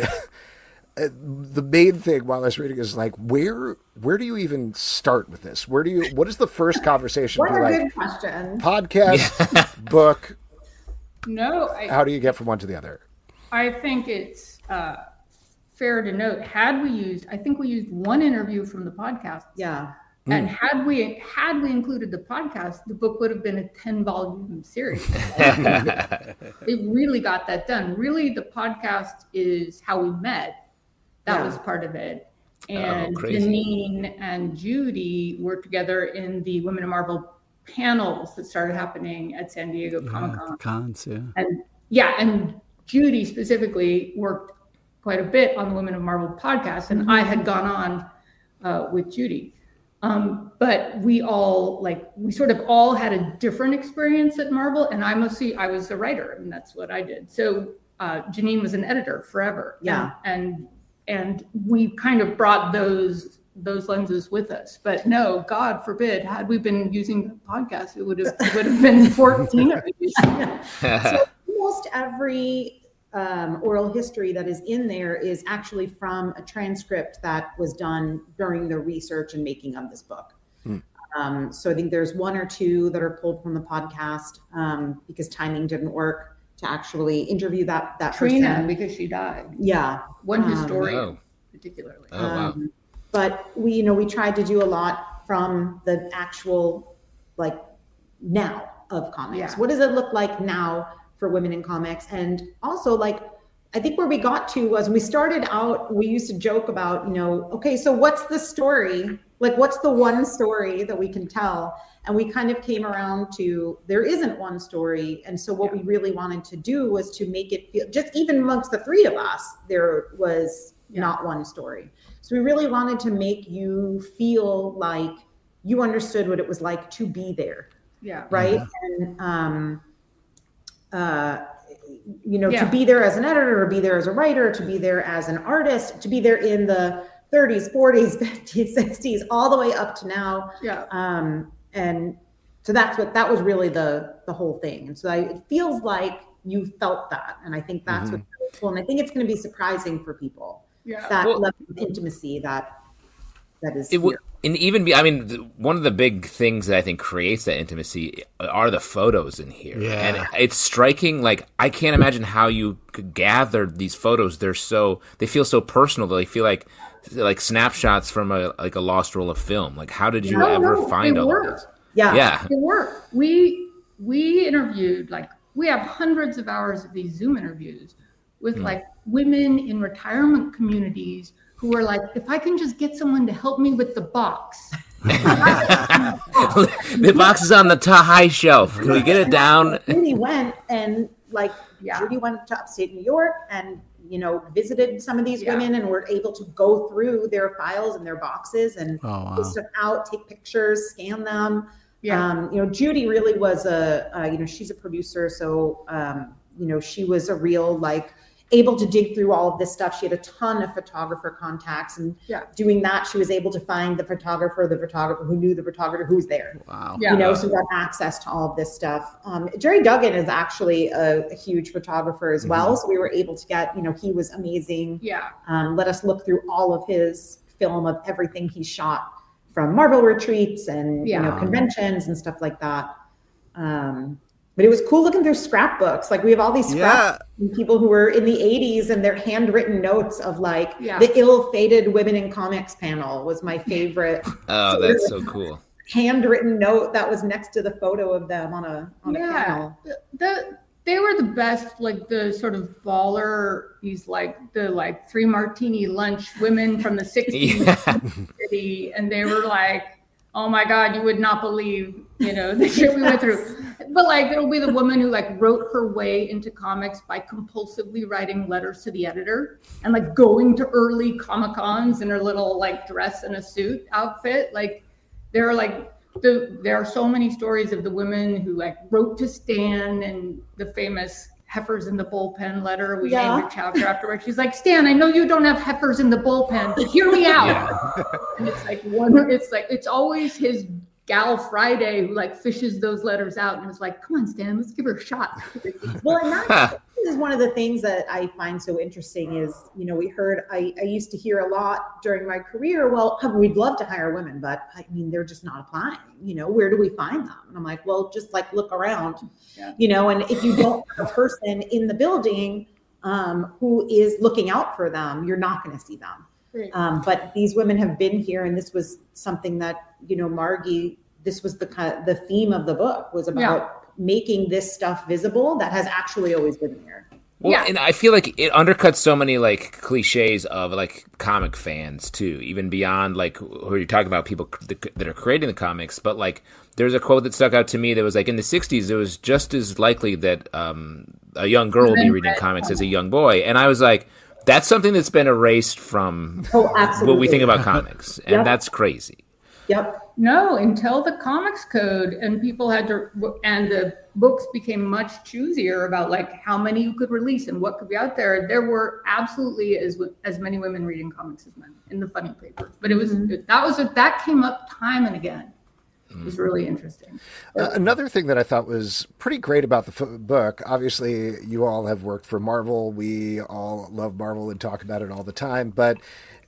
the main thing while I was reading is like, where where do you even start with this? Where do you? What is the first conversation? What be a like, good question. podcast, book. No, I, How do you get from one to the other? I think it's uh, fair to note, had we used, I think we used one interview from the podcast. Yeah. And had we had we included the podcast, the book would have been a ten volume series. It really got that done. Really, the podcast is how we met. That Yeah. was part of it. And crazy. Janine and Judy were together in the Women of Marvel panels that started happening at San Diego Comic Con. Cons, yeah. And yeah, and Judy specifically worked quite a bit on the Women of Marvel podcast, and I had gone on uh, with Judy. Um, but we all like we sort of all had a different experience at Marvel, and I mostly I was a writer, and that's what I did. So uh, Janine was an editor forever, Yeah. and and, and we kind of brought those those lenses with us. But no, God forbid, had we been using the podcast, it would have it would have been fourteen of these. So almost every um, oral history that is in there is actually from a transcript that was done during the research and making of this book. Hmm. Um, so I think there's one or two that are pulled from the podcast um, because timing didn't work to actually interview that that Trina, person. because she died. Yeah, one um, historian oh. particularly. Oh, wow. Um, but we, you know, we tried to do a lot from the actual, like, now of comics. Yeah. What does it look like now for women in comics? And also, like, I think where we got to was we started out, we used to joke about, you know, okay, so what's the story? Like, what's the one story that we can tell? And we kind of came around to there isn't one story. And so what we really wanted to do was to make it feel, just even amongst the three of us, there was yeah. not one story. So we really wanted to make you feel like you understood what it was like to be there. Yeah. Right. Yeah. And, um, uh, you know, yeah. to be there as an editor, or be there as a writer, to be there as an artist, to be there in the thirties, forties, fifties, sixties, all the way up to now. Yeah. Um, and so that's what, that was really the, the whole thing. And so I, it feels like you felt that. And I think that's mm-hmm. what's really cool. And I think it's going to be surprising for people. Yeah. That well, level of intimacy that, that is it w- here. And even be, I mean, the, one of the big things that I think creates that intimacy are the photos in here. Yeah. And it's striking. Like, I can't imagine how you could gather these photos. They're so, they feel so personal. They feel like, like snapshots from a, like a lost roll of film. Like, how did you no, ever no, find all work. of this? Yeah. Yeah. It worked. We, we interviewed, like, we have hundreds of hours of these Zoom interviews with mm. like women in retirement communities who are like, if I can just get someone to help me with the box. The box is on the t- high shelf. Can we get it down? Judy went and like, yeah. Judy went to upstate New York and, you know, visited some of these yeah. women and were able to go through their files and their boxes and oh, wow. pull stuff out, take pictures, scan them. Yeah. Um, you know, Judy really was a, uh, you know, she's a producer. So, um, you know, she was a real, like, able to dig through all of this stuff. She had a ton of photographer contacts, and yeah. doing that, she was able to find the photographer, the photographer who knew the photographer who was there. Wow. Yeah. You know, so we got access to all of this stuff. Um, Jerry Duggan is actually a, a huge photographer as well. Mm-hmm. So we were able to get, you know, he was amazing. Yeah. Um, let us look through all of his film of everything he shot from Marvel retreats and, yeah. you know, conventions and stuff like that. Um, But it was cool looking through scrapbooks. Like, we have all these scrapbooks yeah. from people who were in the eighties, and their handwritten notes of like yeah. the ill-fated women in comics panel was my favorite. Oh, that's so cool. Handwritten note that was next to the photo of them on a on yeah. a panel. The, they were the best, like the sort of baller, these like the like three martini lunch women from the sixties yeah. city, and they were like, oh my God, you would not believe, you know, the shit we went through. But like, it'll be the woman who like wrote her way into comics by compulsively writing letters to the editor and like going to early Comic-Cons in her little like dress and a suit outfit. Like, there are like, the, there are so many stories of the women who like wrote to Stan, and the famous heifers in the bullpen letter. We yeah. named a chapter afterwards. She's like, Stan, I know you don't have heifers in the bullpen, but hear me out. Yeah. And it's like one, it's like, it's always his gal Friday who like fishes those letters out and is like, come on, Stan, let's give her a shot. Well, and that is one of the things that I find so interesting is, you know, we heard, I, I used to hear a lot during my career, well, we'd love to hire women, but I mean, they're just not applying, you know, where do we find them? And I'm like, well, just like look around, yeah. you know, and if you don't have a person in the building um, who is looking out for them, you're not going to see them. Right. Um, but these women have been here, and this was something that, you know, Margie, this was the kind of, the theme of the book was about yeah. making this stuff visible that has actually always been there. Well, yeah. and I feel like it undercuts so many like cliches of like comic fans too, even beyond like who you're talking about, people that are creating the comics. But like, there's a quote that stuck out to me that was like, in the sixties, it was just as likely that um, a young girl would be reading comics as a young boy. And I was like, that's something that's been erased from oh, absolutely. what we think about comics. And yep. that's crazy. Yep. No, until the Comics Code and people had to, and the books became much choosier about like how many you could release and what could be out there. There were absolutely as as many women reading comics as men in the funny papers. But it was mm-hmm. that was that came up time and again. It was really interesting. Uh, another thing that I thought was pretty great about the f- book, obviously you all have worked for Marvel. We all love Marvel and talk about it all the time, but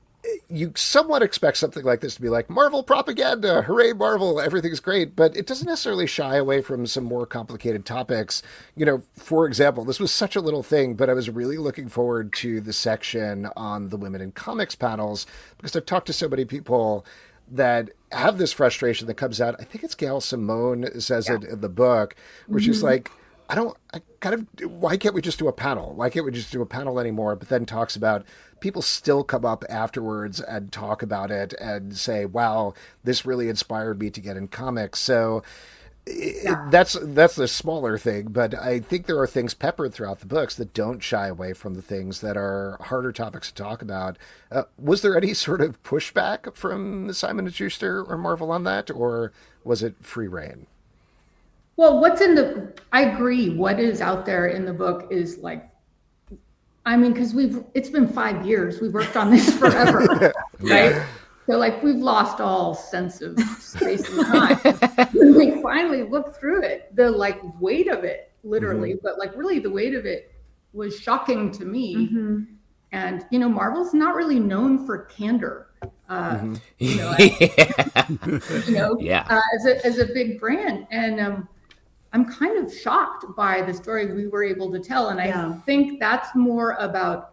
you somewhat expect something like this to be like Marvel propaganda, hooray Marvel, everything's great, but it doesn't necessarily shy away from some more complicated topics. You know, for example, this was such a little thing, but I was really looking forward to the section on the Women in Comics panels because I've talked to so many people that have this frustration that comes out. I think it's Gail Simone says yeah. it in the book, where mm-hmm. she's like, I don't, I kind of, why can't we just do a panel? Why can't we just do a panel anymore? But then talks about people still come up afterwards and talk about it and say, wow, this really inspired me to get in comics. So yeah. it, that's, that's the smaller thing. But I think there are things peppered throughout the books that don't shy away from the things that are harder topics to talk about. Uh, was there any sort of pushback from Simon and Schuster or Marvel on that, or was it free reign? Well, what's in the, I agree. What is out there in the book is like, I mean, because we've, it's been five years. We've worked on this forever, right? Yeah. So like we've lost all sense of space and time. When we finally looked through it, the like weight of it, literally, mm-hmm. but like really the weight of it was shocking to me. Mm-hmm. And, you know, Marvel's not really known for candor. Uh, mm-hmm. You know, as, you know yeah. uh, as, a, as a big brand. And, um, I'm kind of shocked by the story we were able to tell. And I yeah. think that's more about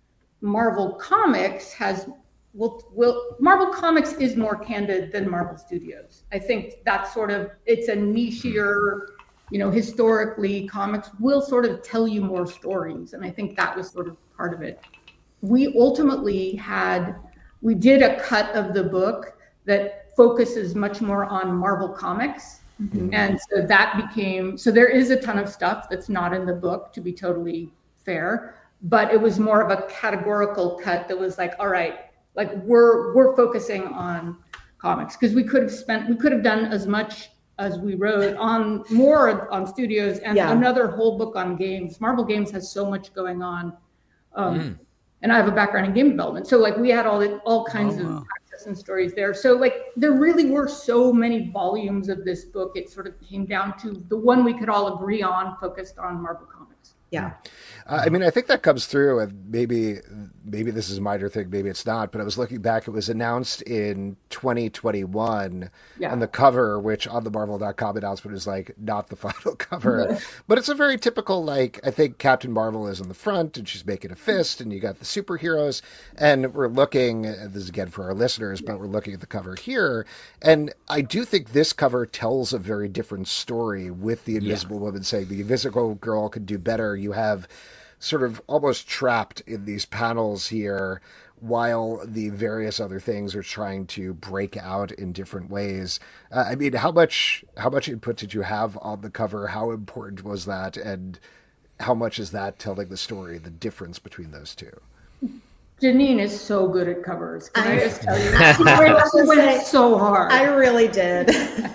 Marvel Comics has, will, will, Marvel Comics is more candid than Marvel Studios. I think that's sort of, it's a nichier, you know, historically comics will sort of tell you more stories. And I think that was sort of part of it. We ultimately had, we did a cut of the book that focuses much more on Marvel Comics. Mm-hmm. And so that became, so there is a ton of stuff that's not in the book, to be totally fair, but it was more of a categorical cut that was like, all right, like we're, we're focusing on comics, because we could have spent, we could have done as much as we wrote on more on studios and yeah. another whole book on games. Marvel Games has so much going on. Um, mm. And I have a background in game development. So like we had all the, all kinds oh, wow. of access and stories there. So like there really were so many volumes of this book. It sort of came down to the one we could all agree on, focused on Marvel Comics. Yeah. Uh, I mean, I think that comes through, and maybe maybe this is a minor thing, maybe it's not, but I was looking back, it was announced in twenty twenty-one yeah. on the cover, which on the Marvel dot com announcement is like not the final cover, but it's a very typical, like, I think Captain Marvel is in the front and she's making a fist and you got the superheroes, and we're looking, this is again for our listeners, but we're looking at the cover here, and I do think this cover tells a very different story with the Invisible yeah. Woman saying the Invisible Girl could do better. You have sort of almost trapped in these panels here while the various other things are trying to break out in different ways. Uh, I mean, how much how much input did you have on the cover? How important was that? And how much is that telling the story, the difference between those two? Janine is so good at covers. Can I, I just tell you? She went so hard. I really did.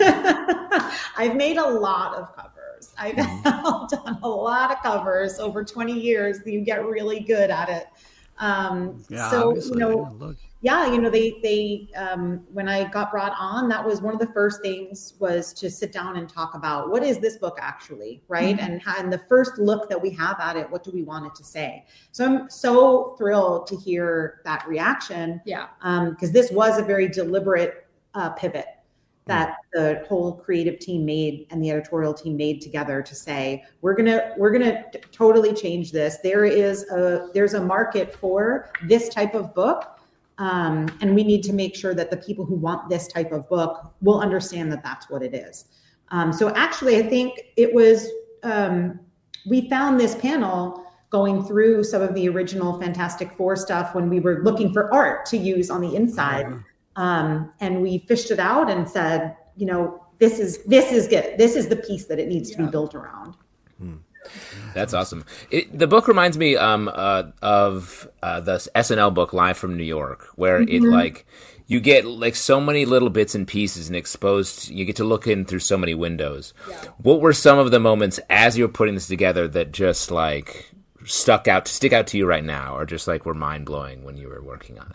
I've made a lot of covers. I've done a lot of covers over twenty years. You get really good at it. Um, yeah, so, you know, yeah, you know, they, they, um, when I got brought on, that was one of the first things was to sit down and talk about what is this book actually, right? Mm-hmm. And, and the first look that we have at it, what do we want it to say? So I'm so thrilled to hear that reaction. Yeah. Um, because this was a very deliberate uh, pivot that the whole creative team made and the editorial team made together to say, we're going to, we're going to t- totally change this. There is a, there's a market for this type of book. Um, and we need to make sure that the people who want this type of book will understand that that's what it is. Um, so actually, I think it was, um, we found this panel going through some of the original Fantastic Four stuff when we were looking for art to use on the inside. Mm-hmm. Um, and we fished it out and said, you know, this is, this is good. This is the piece that it needs yeah. to be built around. Hmm. That's awesome. It, the book reminds me um, uh, of uh, the S N L book Live from New York, where mm-hmm. it like, you get like so many little bits and pieces and exposed, you get to look in through so many windows. Yeah. What were some of the moments as you were putting this together that just like stuck out, stick out to you right now, or just like were mind blowing when you were working on it?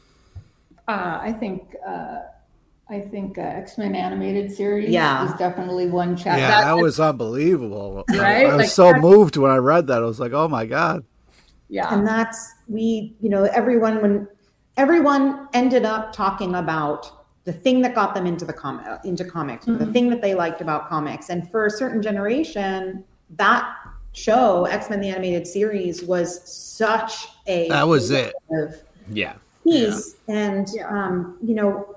Uh, I think uh, I think uh, X-Men animated series yeah. is definitely one chapter. Yeah, that, that was unbelievable. Right? I was like, so moved when I read that. I was like, oh my God. Yeah. And that's, we, you know, everyone, when everyone ended up talking about the thing that got them into the com- into comics, mm-hmm. the thing that they liked about comics. And for a certain generation, that show, X-Men the Animated Series, was such a that was it. Yeah. piece. Yeah. And um, you know,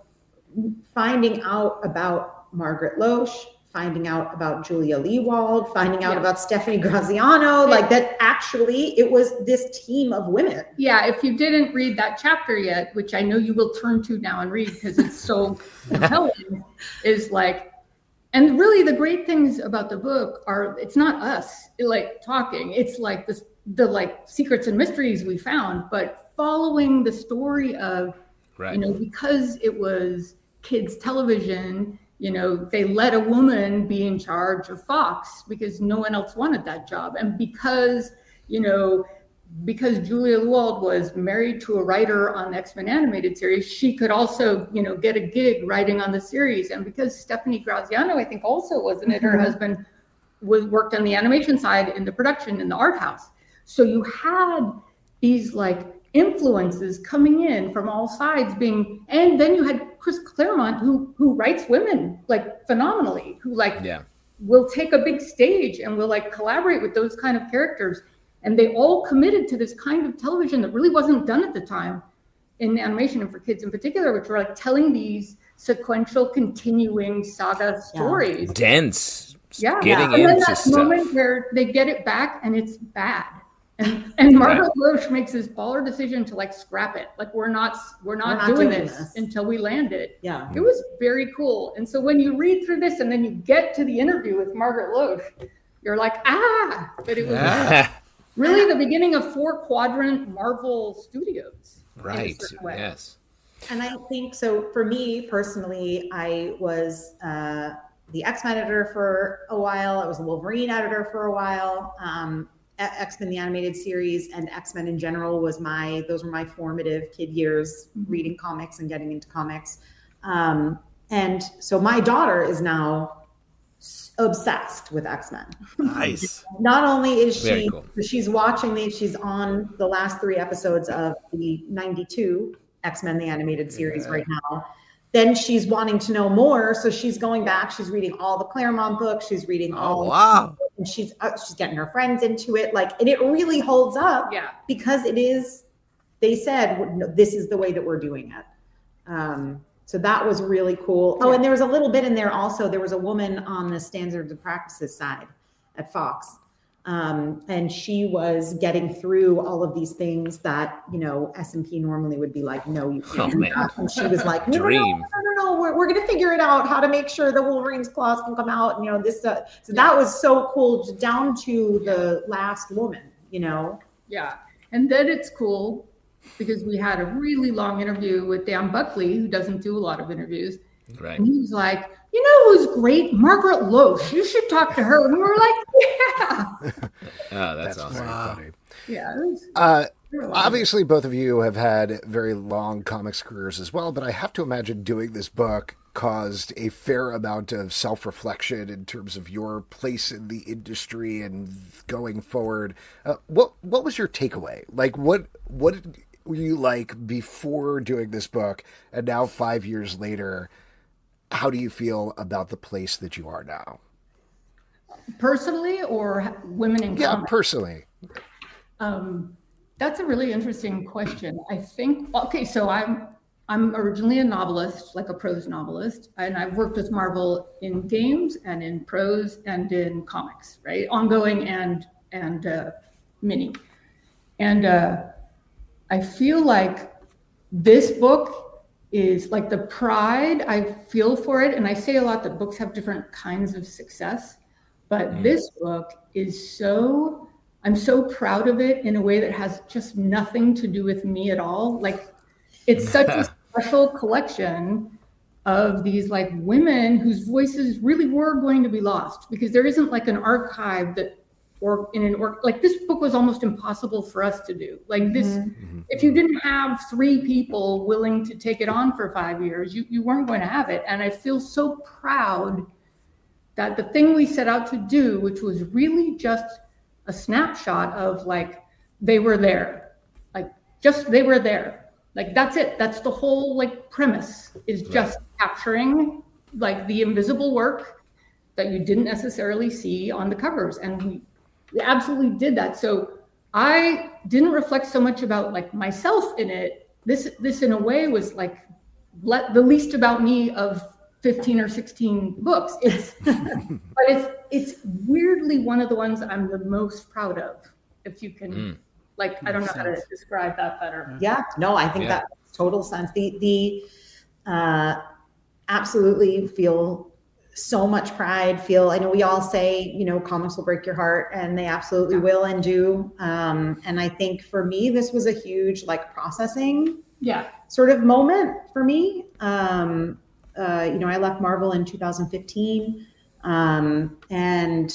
finding out about Margaret Loesch, finding out about Julia Lewald, finding out yeah. about Stephanie Graziano, yeah. like that actually it was this team of women. Yeah, if you didn't read that chapter yet, which I know you will turn to now and read because it's so compelling, is like, and really the great things about the book are it's not us like talking, it's like this the like secrets and mysteries we found, but following the story of, right. you know, because it was kids television, you know, they let a woman be in charge of Fox because no one else wanted that job. And because, you know, because Julia Lewald was married to a writer on the X-Men animated series, she could also, you know, get a gig writing on the series. And because Stephanie Graziano, I think also, wasn't it, her mm-hmm. husband was worked on the animation side in the production in the art house. So you had these like influences coming in from all sides being, and then you had Chris Claremont who who writes women like phenomenally, who like yeah. will take a big stage and will like collaborate with those kind of characters. And they all committed to this kind of television that really wasn't done at the time in animation and for kids in particular, which were like telling these sequential continuing saga stories. Yeah. Dense. Yeah. Getting yeah. And into then that stuff. moment where they get it back and it's bad. And, and Margaret right. Loesch makes this baller decision to like scrap it. Like we're not, we're not, we're not doing, doing this, this until we land it. Yeah, it was very cool. And so when you read through this and then you get to the interview with Margaret Loesch, you're like, ah, but it was yeah. really the beginning of four quadrant Marvel Studios. Right. Yes. And I think so. For me personally, I was uh, the X-Men editor for a while. I was the Wolverine editor for a while. Um, X-Men the Animated Series and X-Men in general was my, those were my formative kid years reading comics and getting into comics. Um, and so my daughter is now obsessed with X-Men. Nice. Not only is Very she, cool. she's watching the, she's on the last three episodes of the ninety-two X-Men the Animated Series yeah. right now. Then she's wanting to know more. So she's going back, she's reading all the Claremont books. She's reading all, oh, wow. and she's uh, she's getting her friends into it, like, and it really holds up, yeah. because it is. They said no, this is the way that we're doing it, um, so that was really cool. Oh, and there was a little bit in there also. There was a woman on the standards and practices side at Fox, um, and she was getting through all of these things that you know S and P normally would be like, no, you can't. Oh, man. And she was like, no, Dream. no, no, no, no, no. We're, we're going to figure it out how to make sure the Wolverine's claws can come out, and you know this stuff. So that was so cool, just down to the last woman, you know. Yeah, and then it's cool because we had a really long interview with Dan Buckley, who doesn't do a lot of interviews. Right. And he was like, you know who's great? Margaret Loesch. You should talk to her. And we were like, yeah. Oh, that's, that's awesome. Wow. Funny. Yeah. It was, uh, obviously, both of you have had very long comics careers as well, but I have to imagine doing this book caused a fair amount of self-reflection in terms of your place in the industry and going forward. Uh, what what was your takeaway? Like, what what were you like before doing this book, and now five years later, how do you feel about the place that you are now? Personally, or women in yeah, comics? personally. Um, that's a really interesting question. I think. Okay, so I'm. I'm originally a novelist, like a prose novelist, and I've worked with Marvel in games and in prose and in comics, right? Ongoing and and uh, mini. And uh, I feel like this book is like the pride I feel for it. And I say a lot that books have different kinds of success, but mm. this book is so, I'm so proud of it in a way that has just nothing to do with me at all. Like it's such a special collection of these like women whose voices really were going to be lost because there isn't like an archive that or in an or like this book was almost impossible for us to do. Like this, mm-hmm. if you didn't have three people willing to take it on for five years, you, you weren't going to have it. And I feel so proud that the thing we set out to do, which was really just a snapshot of like, they were there, like just, they were there. Like that's it. That's the whole like premise is just right. capturing like the invisible work that you didn't necessarily see on the covers. And we, we absolutely did that. So I didn't reflect so much about like myself in it. This, this in a way was like let the least about me of fifteen or sixteen books. It's, but it's, it's weirdly one of the ones I'm the most proud of. If you can, mm. like, I don't know how to describe that better. Yeah, no, I think yeah. that makes total sense. The, the, uh, absolutely feel so much pride. Feel, I know we all say, you know, comics will break your heart, and they absolutely yeah. will and do. Um, and I think for me, this was a huge like processing yeah. sort of moment for me. Um, uh, you know, I left Marvel in two thousand fifteen. Um, and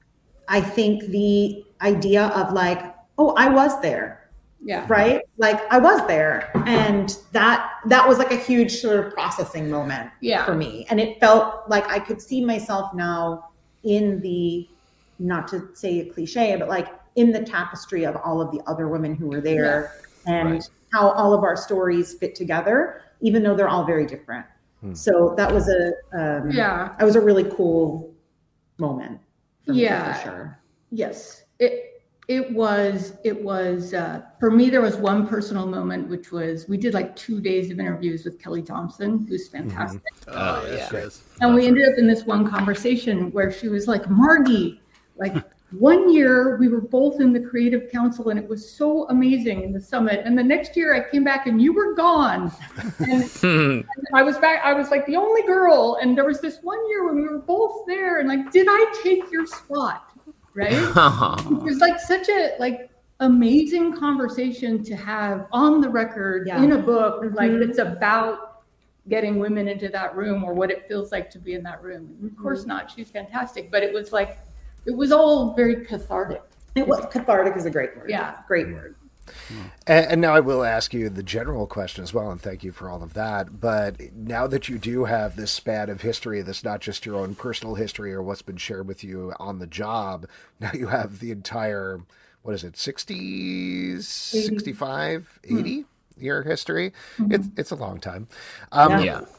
I think the idea of like, oh, I was there. Yeah. Right. Like I was there. And that, that was like a huge sort of processing moment yeah. for me. And it felt like I could see myself now in the, not to say a cliche, but like in the tapestry of all of the other women who were there yeah. and right. how all of our stories fit together, even though they're all very different. Hmm. So that was a, um, yeah, that was a really cool moment. For yeah, me, for sure. Yes. It, It was, it was, uh, for me, there was one personal moment, which was, we did like two days of interviews with Kelly Thompson, who's fantastic. Mm-hmm. Oh, oh yeah. Yes. And we ended up in this one conversation where she was like, Margie, like one year we were both in the creative council and it was so amazing in the summit. And the next year I came back and you were gone. And, and I was back, I was like the only girl. And there was this one year when we were both there and like, did I take your spot? Right? It was like such a like amazing conversation to have on the record yeah. in a book, like mm-hmm. it's about getting women into that room or what it feels like to be in that room. Mm-hmm. Of course not. She's fantastic, but it was like, it was all very cathartic. It was cathartic is a great word. Yeah. Great word. And, and now I will ask you the general question as well, and thank you for all of that. But now that you do have this span of history that's not just your own personal history or what's been shared with you on the job, now you have the entire, what is it, sixty, sixty-five, eighty mm-hmm. year history. Mm-hmm. It's, it's a long time. Um, yeah. yeah.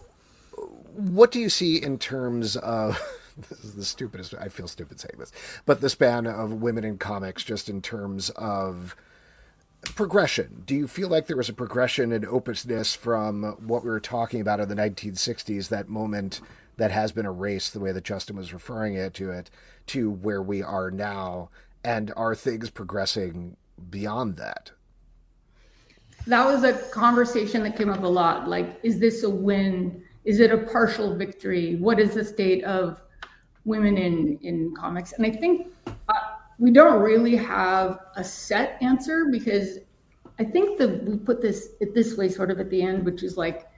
What do you see in terms of... This is the stupidest, I feel stupid saying this, but the span of women in comics just in terms of progression. Do you feel like there was a progression and openness from what we were talking about in the nineteen sixties, that moment that has been erased, the way that Justin was referring it to it, to where we are now? And are things progressing beyond that? That was a conversation that came up a lot. Like, is this a win? Is it a partial victory? What is the state of women in, in comics? And I think uh, we don't really have a set answer, because I think that we put this it this way sort of at the end, which is like,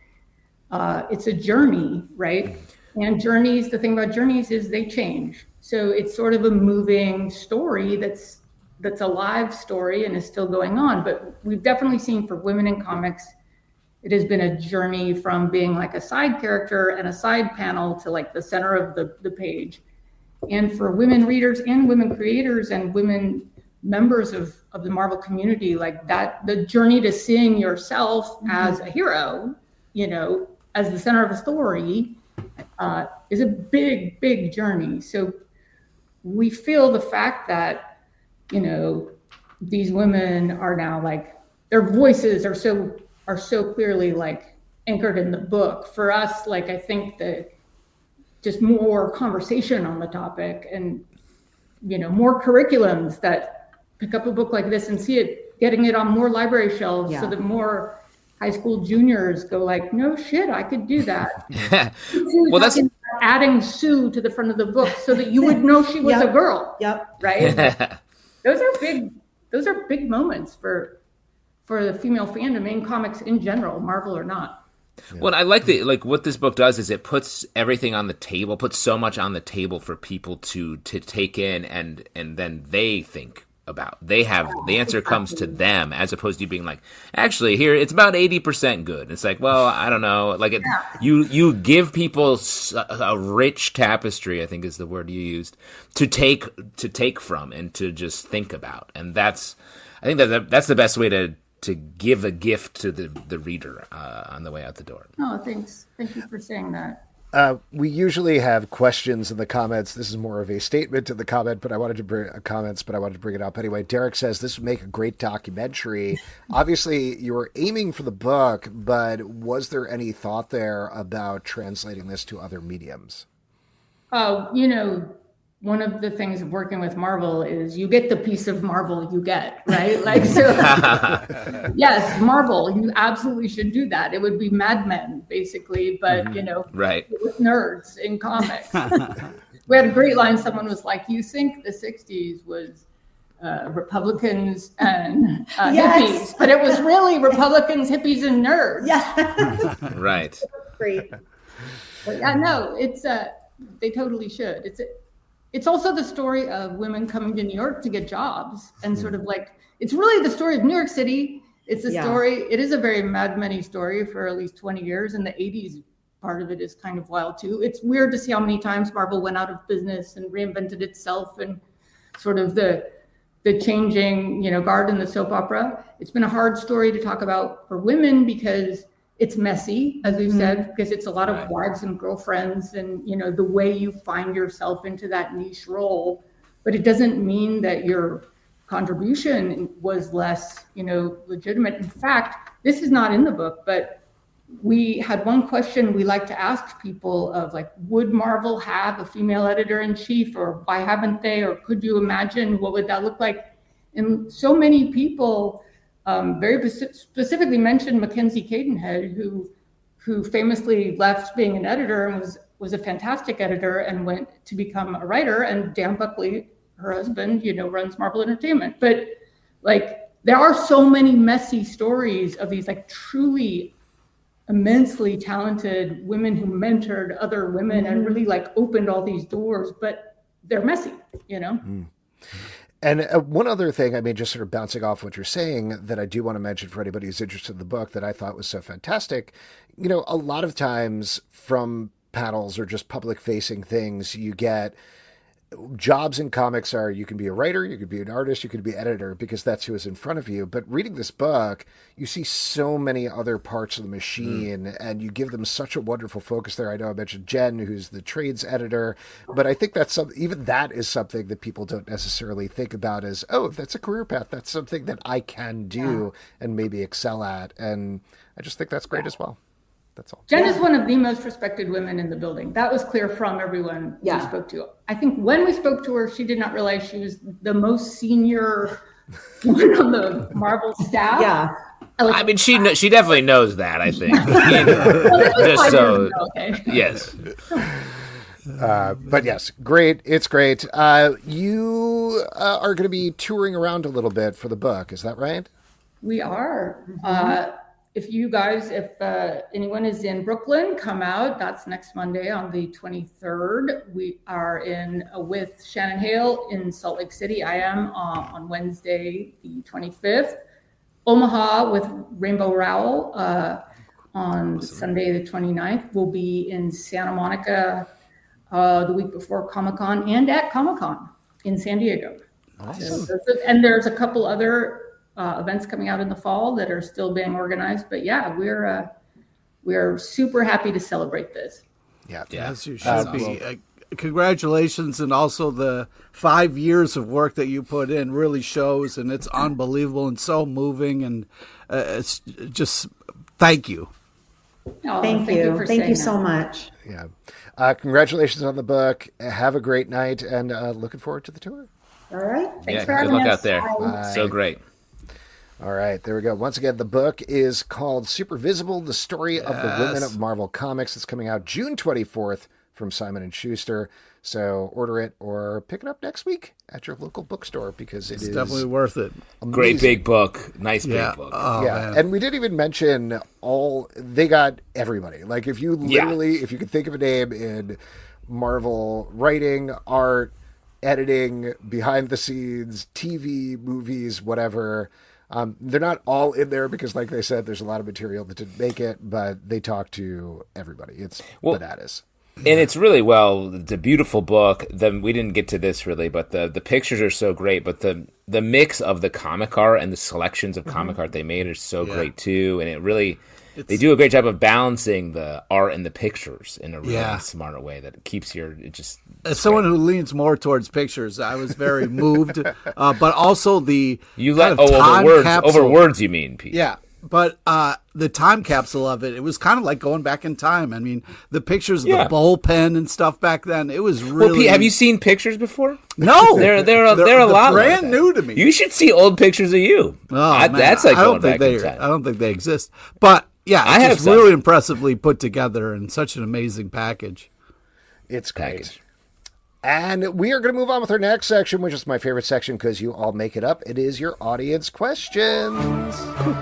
uh, it's a journey, right? And journeys, the thing about journeys is they change. So it's sort of a moving story that's that's a live story and is still going on. But we've definitely seen for women in comics, it has been a journey from being like a side character and a side panel to like the center of the, the page. And for women readers and women creators and women members of, of the Marvel community, like that, the journey to seeing yourself mm-hmm. as a hero, you know, as the center of a story, uh, is a big, big journey. So we feel the fact that, you know, these women are now like, their voices are so are so clearly like anchored in the book. For us, like, I think that just more conversation on the topic and, you know, more curriculums that pick up a book like this and see it, getting it on more library shelves yeah. so that more high school juniors go like, no shit, I could do that. Well, that's adding Sue to the front of the book so that you would know she was yep. a girl. Yep. Right. Those are big, those are big moments for, for the female fandom in comics in general, Marvel or not. Yeah. Well, I like the like what this book does is it puts everything on the table, puts so much on the table for people to to take in, and and then they think about. They have yeah, the answer exactly. comes to them, as opposed to being like, actually, here it's about eighty percent good. It's like, well, I don't know. Like it, yeah. you you give people a rich tapestry, I think is the word you used, to take to take from and to just think about, and that's I think that that's the best way to to give a gift to the the reader uh, on the way out the door. Oh, thanks. Thank you for saying that. Uh, we usually have questions in the comments. This is more of a statement in the comment, but I wanted to bring uh, comments, but I wanted to bring it up anyway. Derek says this would make a great documentary. Obviously, you were aiming for the book, but was there any thought there about translating this to other mediums? Uh, you know, one of the things of working with Marvel is you get the piece of Marvel you get, right? Like, so yes, Marvel, you absolutely should do that. It would be Mad Men, basically, but, mm-hmm. you know, right. with nerds in comics. We had a great line. Someone was like, you think the sixties was uh, Republicans and uh, yes. hippies, but it was really Republicans, hippies, and nerds. Yeah. Right. Great. But yeah, no, it's, uh, they totally should. It's, It's also the story of women coming to New York to get jobs and sort of like, it's really the story of New York City. It's a yeah. story. It is a very Mad Men-y story for at least twenty years. And the eighties part of it is kind of wild too. It's weird to see how many times Marvel went out of business and reinvented itself and sort of the, the changing, you know, guard in the soap opera. It's been a hard story to talk about for women because it's messy, as we've mm-hmm. said, because it's a lot of right. wives and girlfriends and, you know, the way you find yourself into that niche role. But it doesn't mean that your contribution was less, you know, legitimate. In fact, this is not in the book, but we had one question we like to ask people of like, would Marvel have a female editor-in-chief, or why haven't they? Or could you imagine what would that look like? And so many people Um, very specifically mentioned Mackenzie Cadenhead, who who famously left being an editor and was was a fantastic editor and went to become a writer. And Dan Buckley, her husband, you know, runs Marvel Entertainment. But like, there are so many messy stories of these like truly immensely talented women who mentored other women mm-hmm. and really like opened all these doors, but they're messy, you know? Mm. And uh, one other thing, I mean, just sort of bouncing off what you're saying, that I do want to mention for anybody who's interested in the book that I thought was so fantastic. You know, a lot of times from panels or just public facing things, you get jobs in comics are you can be a writer, you could be an artist, you could be an editor, because that's who is in front of you. But reading this book, you see so many other parts of the machine mm. and you give them such a wonderful focus there. I know I mentioned Jen, who's the trades editor, but I think that's some, even that is something that people don't necessarily think about as, oh, that's a career path. That's something that I can do yeah. and maybe excel at. And I just think that's great yeah. as well. That's all. Jen is one of the most respected women in the building. That was clear from everyone yeah. we spoke to. I think when we spoke to her, she did not realize she was the most senior one on the Marvel staff. Yeah. Like, I mean, she she definitely knows that, I think. You know, well, just so, okay. Yes. Uh, but yes, great. It's great. Uh, you uh, are going to be touring around a little bit for the book. Is that right? We are. Mm-hmm. Uh, If you guys, if uh, anyone is in Brooklyn, come out. That's next Monday on the twenty-third. We are in uh, with Shannon Hale in Salt Lake City. I am uh, on Wednesday, the twenty-fifth. Omaha with Rainbow Rowell uh, on awesome. Sunday, the twenty-ninth. We'll be in Santa Monica uh, the week before Comic-Con and at Comic-Con in San Diego. Awesome. So, and there's a couple other Uh, events coming out in the fall that are still being organized, but yeah, we're uh, we're super happy to celebrate this. Yeah, yeah. As you should uh, be. Uh, congratulations, and also the five years of work that you put in really shows, and it's unbelievable and so moving, and uh, it's just thank you. Oh, thank, thank you, you thank you so that. much. Yeah, uh, congratulations on the book. Have a great night, and uh, looking forward to the tour. All right, thanks yeah, for having good luck us. out there. Bye. So great. All right, there we go. Once again, the book is called Super Visible, The Story yes. of the Women of Marvel Comics. It's coming out June twenty-fourth from Simon and Schuster. So order it or pick it up next week at your local bookstore, because it it's is definitely worth it. Amazing. Great big book. Nice yeah. big book. Oh, yeah, man. and we didn't even mention all, they got everybody. Like if you literally, yeah. if you could think of a name in Marvel writing, art, editing, behind the scenes, T V, movies, whatever. Um, they're not all in there because, like they said, there's a lot of material that didn't make it, but they talk to everybody. It's well, bananas. And it's really well. It's a beautiful book. Then we didn't get to this really, but the, the pictures are so great. But the the mix of the comic art and the selections of comic mm-hmm. art they made are so yeah. great too. And it really it's, they do a great job of balancing the art and the pictures in a really yeah. smart way that keeps your it just. As someone great. who leans more towards pictures, I was very moved. Uh, but also the you let oh over words capsule. over words you mean Pete. Yeah. But uh, the time capsule of it, it was kind of like going back in time. I mean, the pictures of yeah. the bullpen and stuff back then, it was really... Well, Pete, have you seen pictures before? No. they're they're, they're, they're a lot brand like new to me. You should see old pictures of you. Oh, I, man. That's like I don't going think back they, in time. I don't think they exist. But, yeah, I it's have some. really impressively put together and such an amazing package. It's great. Package. And we are going to move on with our next section, which is my favorite section because you all make it up. It is your audience questions.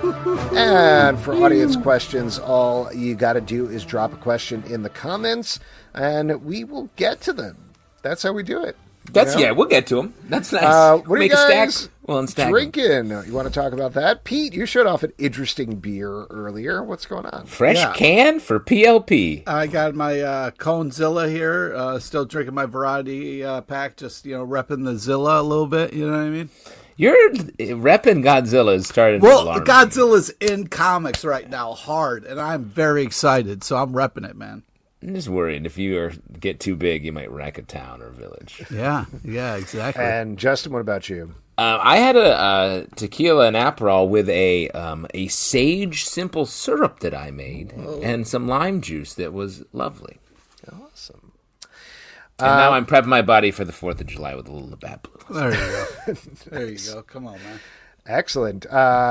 And for audience questions, all you got to do is drop a question in the comments, and we will get to them. That's how we do it. That's you know? Yeah, we'll get to them. That's nice. Uh, what Make are you guys a stack. Well, stack drinking? You want to talk about that? Pete, you showed off an interesting beer earlier. What's going on? Fresh yeah. can for P L P. I got my uh, Conezilla here. Uh, still drinking my variety uh, pack. Just you know, repping the Zilla a little bit. You know what I mean? You're repping Godzilla is starting. Well, to alarm Godzilla's me. in comics right now, hard, and I'm very excited. So I'm repping it, man. I'm just worried if you are, get too big, you might wreck a town or village. Yeah, yeah, exactly. And Justin, what about you? Uh, I had a uh, tequila and Aperol with a um, a sage simple syrup that I made oh. and some lime juice that was lovely. Awesome. And uh, now I'm prepping my body for the fourth of July with a little Labatt Blue. There you go. There you go. Come on, man. Excellent.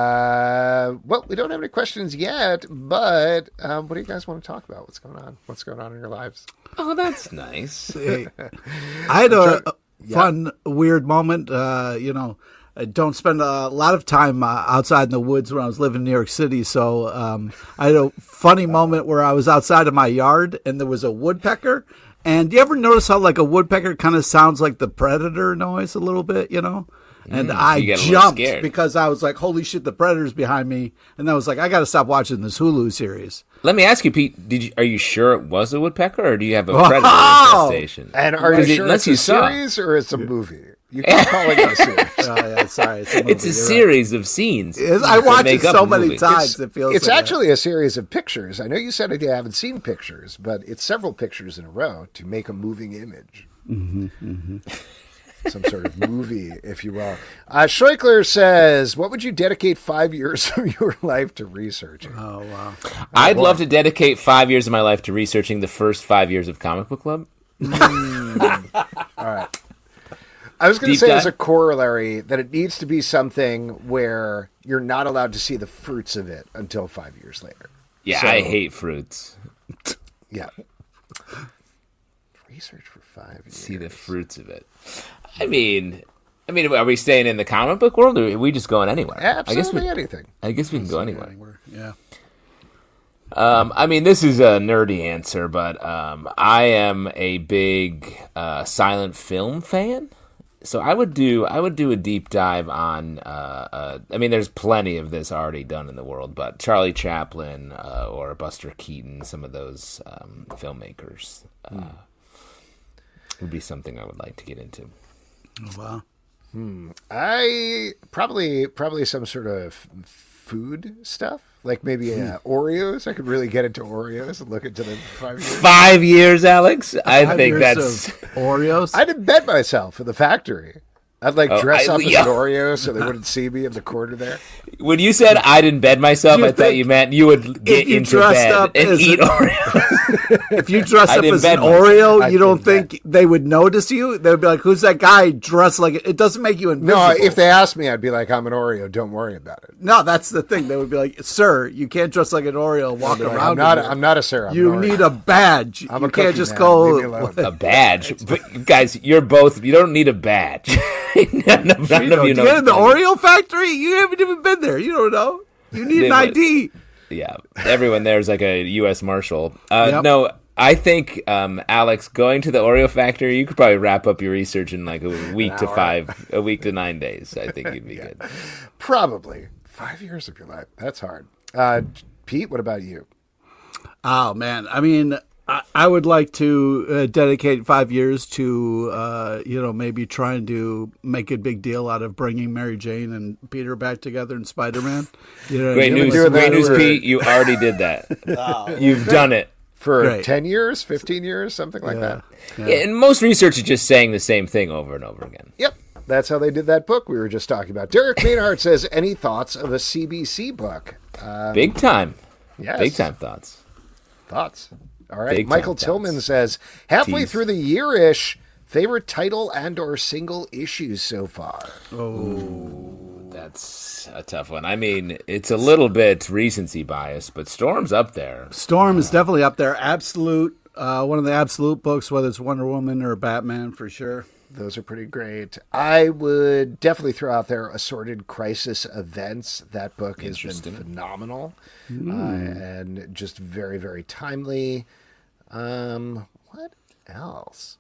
Uh, well, we don't have any questions yet, but um, what do you guys want to talk about? What's going on? What's going on in your lives? Oh, that's nice. Hey, I had a, a fun, yeah. weird moment. Uh, you know, I don't spend a lot of time uh, outside in the woods when I was living in New York City. So um, I had a funny moment where I was outside of my yard and there was a woodpecker. And do you ever notice how like a woodpecker kind of sounds like the Predator noise a little bit, you know? And mm, I jumped because I was like, holy shit, the Predator's behind me. And I was like, I got to stop watching this Hulu series. Let me ask you, Pete, did you, are you sure it was a woodpecker or do you have a Predator oh! infestation? And are you sure it's a series or it's a movie? You keep calling it a series. Oh, yeah, sorry. It's a, movie, it's a series right. of scenes. I watch it so many times. It's, it feels it's like actually that. a series of pictures. I know you said you haven't seen pictures, but it's several pictures in a row to make a moving image. Mm-hmm, mm-hmm. Some sort of movie, if you will. Uh, Schreikler says, what would you dedicate five years of your life to researching? Oh, wow. I'd oh, love to dedicate five years of my life to researching the first five years of Comic Book Club. Mm. All right. I was going to say dive? as a corollary that it needs to be something where you're not allowed to see the fruits of it until five years later. Yeah, so, I hate fruits. Yeah. Research for five years. See the fruits of it. I mean, I mean, are we staying in the comic book world, or are we just going anywhere? Absolutely I guess we, anything. I guess we can go anywhere. anywhere. Yeah. Um, I mean, this is a nerdy answer, but um, I am a big uh, silent film fan. So I would do I would do a deep dive on. Uh, uh, I mean, there's plenty of this already done in the world, but Charlie Chaplin uh, or Buster Keaton, some of those um, filmmakers, uh, mm. would be something I would like to get into. Oh, wow. Hmm. I probably probably some sort of food stuff, like maybe uh, Oreos. I could really get into Oreos and look into them for five years. Five years, Alex. I five think years that's Oreos. I'd embed myself in the factory. I'd like oh, dress I, up yeah. as an Oreo so they wouldn't see me in the corner there. When you said I'd embed myself, I thought you meant you would get you into bed up and eat an, Oreos. If you dress up as an Oreo, I'd you don't think bed. they would notice you? They would be like, who's that guy dressed like it? It doesn't make you invisible. No, if they asked me, I'd be like, I'm an Oreo. Don't worry about it. No, that's the thing. They would be like, sir, you can't dress like an Oreo and walk like, around. I'm not, a, I'm not a sir. I'm you an need a badge. I'm you a can't just man. go. A badge? But guys, you're both, you don't need a badge. None of, none you know, of you know. To get in the Oreo factory, you haven't even been there. You don't know. You need an I D. Yeah, everyone there is like a U S Marshal. Uh, yep. No, I think, um, Alex, going to the Oreo factory, you could probably wrap up your research in like a week to five, a week to nine days. I think you'd be yeah. good. Probably. Five years of your life. That's hard. Uh, Pete, what about you? Oh, man. I mean, I, I would like to uh, dedicate five years to, uh, you know, maybe trying to make a big deal out of bringing Mary Jane and Peter back together in Spider-Man. You know, great news, doing great that news, for- Pete. You already did that. Wow. You've done it. For Great. ten years, fifteen years, something like Yeah. that. Yeah. Yeah, and most research is just saying the same thing over and over again. Yep. That's how they did that book we were just talking about. Derek Maynard says, any thoughts of a C B C book? Um, Big time. yes. Big time thoughts. Thoughts. All right. Big Michael time Tillman thoughts. says, halfway Tease. through the year-ish, favorite title and or single issues so far? That's a tough one. I mean, it's a little bit recency bias, but Storm's up there. Storm is definitely up there. Absolute, uh, one of the absolute books, whether it's Wonder Woman or Batman, for sure. Those are pretty great. I would definitely throw out there Assorted Crisis Events. That book has been Interesting. phenomenal uh, and just very, very timely. Um, what else?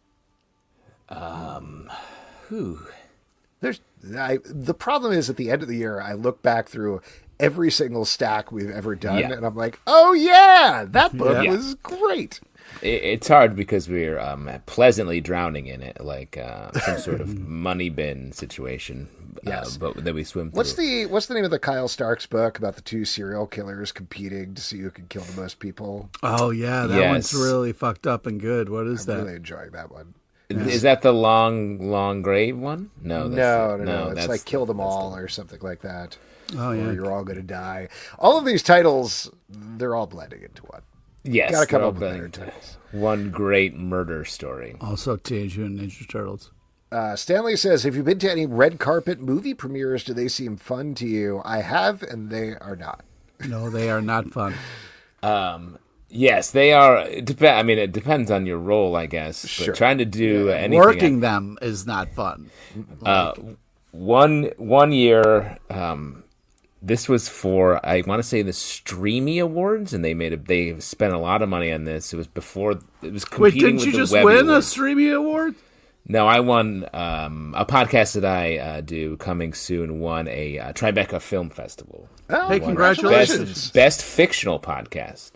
Whew. There's I, the problem is at the end of the year, I look back through every single stack we've ever done, Yeah. and I'm like, oh yeah, that book Yeah. was great. It, it's hard because we're um, pleasantly drowning in it, like uh, some sort of money bin situation. Yes. Uh, but that we swim through. What's the what's the name of the Kyle Starks book about the two serial killers competing to see who can kill the most people? Oh, yeah, that Yes. one's really fucked up and good. What is I'm that? really enjoying that one. Is that the long, long grave one? No, that's No, the- no, no. It's that's like Kill Them that's All or something like that. Oh, Or yeah. You're All Gonna Die. All of these titles, they're all blending into one. Yes, Gotta come they're up with all better blended. titles. One great murder story. Also, Teenage Mutant Ninja Turtles. Uh, Stanley says, have you been to any red carpet movie premieres? Do they seem fun to you? I have, and they are not. No, they are not fun. Um, yes, they are. It dep- I mean, it depends on your role, I guess. But Sure. trying to do anything. Working them is not fun. Uh, one one year, um, this was for I want to say the Streamy Awards, and they made a they spent a lot of money on this. It was before it was competing Wait, didn't with you the just Webby win a Awards. Streamy Award? No, I won um, a podcast that I uh, do coming soon. Won a uh, Tribeca Film Festival. Oh, Hey, Won congratulations. Best, best fictional podcast.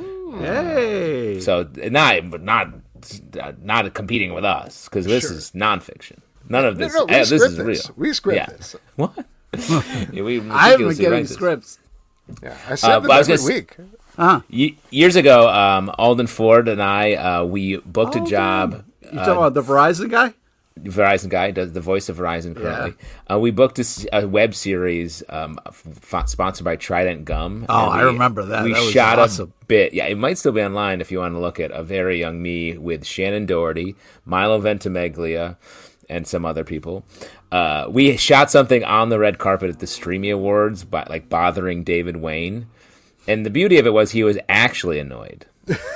Hey. So not not not competing with us because this is nonfiction. None of No, this. no, we uh, this script is this. real. We script Yeah. this. What? Yeah, we I haven't been ridiculously getting write this. scripts. Yeah, I said Uh, them but I was every gonna s- week. Ye- years ago, um, Alden Ford and I uh, we booked a Alden. job. You talking about the Verizon guy? Verizon guy does the voice of Verizon currently. Uh, we booked a, s- a web series um, f- sponsored by Trident Gum. Oh, and I we- remember that. We That was shot awesome. a bit. Yeah, it might still be online if you want to look at a very young me with Shannon Doherty, Milo Ventimiglia, and some other people. Uh, we shot something on the red carpet at the Streamy Awards, by like bothering David Wayne. And the beauty of it was he was actually annoyed.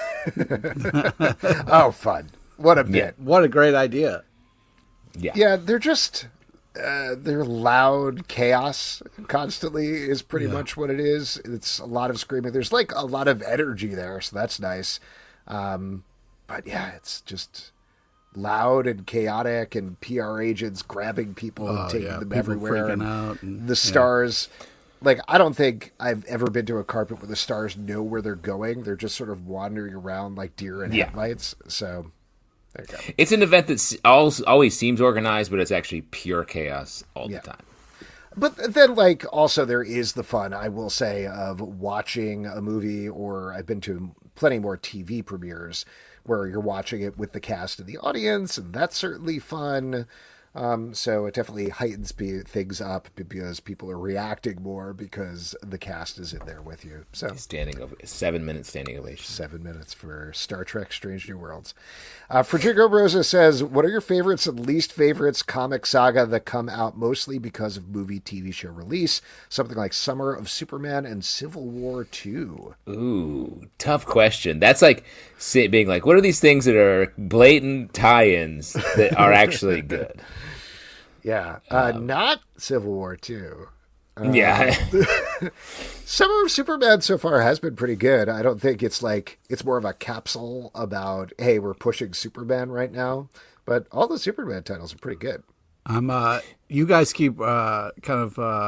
Oh, fun. What a bit. What a great idea. Yeah. Yeah, they're just uh, they're loud chaos constantly is pretty much what it is. It's a lot of screaming. There's like a lot of energy there, so that's nice. Um, but yeah, it's just loud and chaotic, and P R agents grabbing people Oh, and taking yeah, them people everywhere. freaking and out and- the stars. Like, I don't think I've ever been to a carpet where the stars know where they're going. They're just sort of wandering around like deer in Yeah. headlights. So there you go. It's an event that always, always seems organized, but it's actually pure chaos all Yeah. the time. But then, like, also there is the fun, I will say, of watching a movie, or I've been to plenty more T V premieres where you're watching it with the cast and the audience, and that's certainly fun. Um, so it definitely heightens be- things up because people are reacting more because the cast is in there with you. So Standing over seven minutes standing ovation. seven minutes for Star Trek Strange New Worlds. Uh, Frederico Rosa says, what are your favorites and least favorites comic saga that come out mostly because of movie T V show release? Something like Summer of Superman and Civil War two. Ooh, tough question. That's like say, being like, what are these things that are blatant tie-ins that are actually good? Yeah. Uh, not Civil War two. yeah. Summer of Superman so far has been pretty good. I don't think it's like, it's more of a capsule about, hey, we're pushing Superman right now. But all the Superman titles are pretty good. I'm. Uh, you guys keep uh, kind of uh,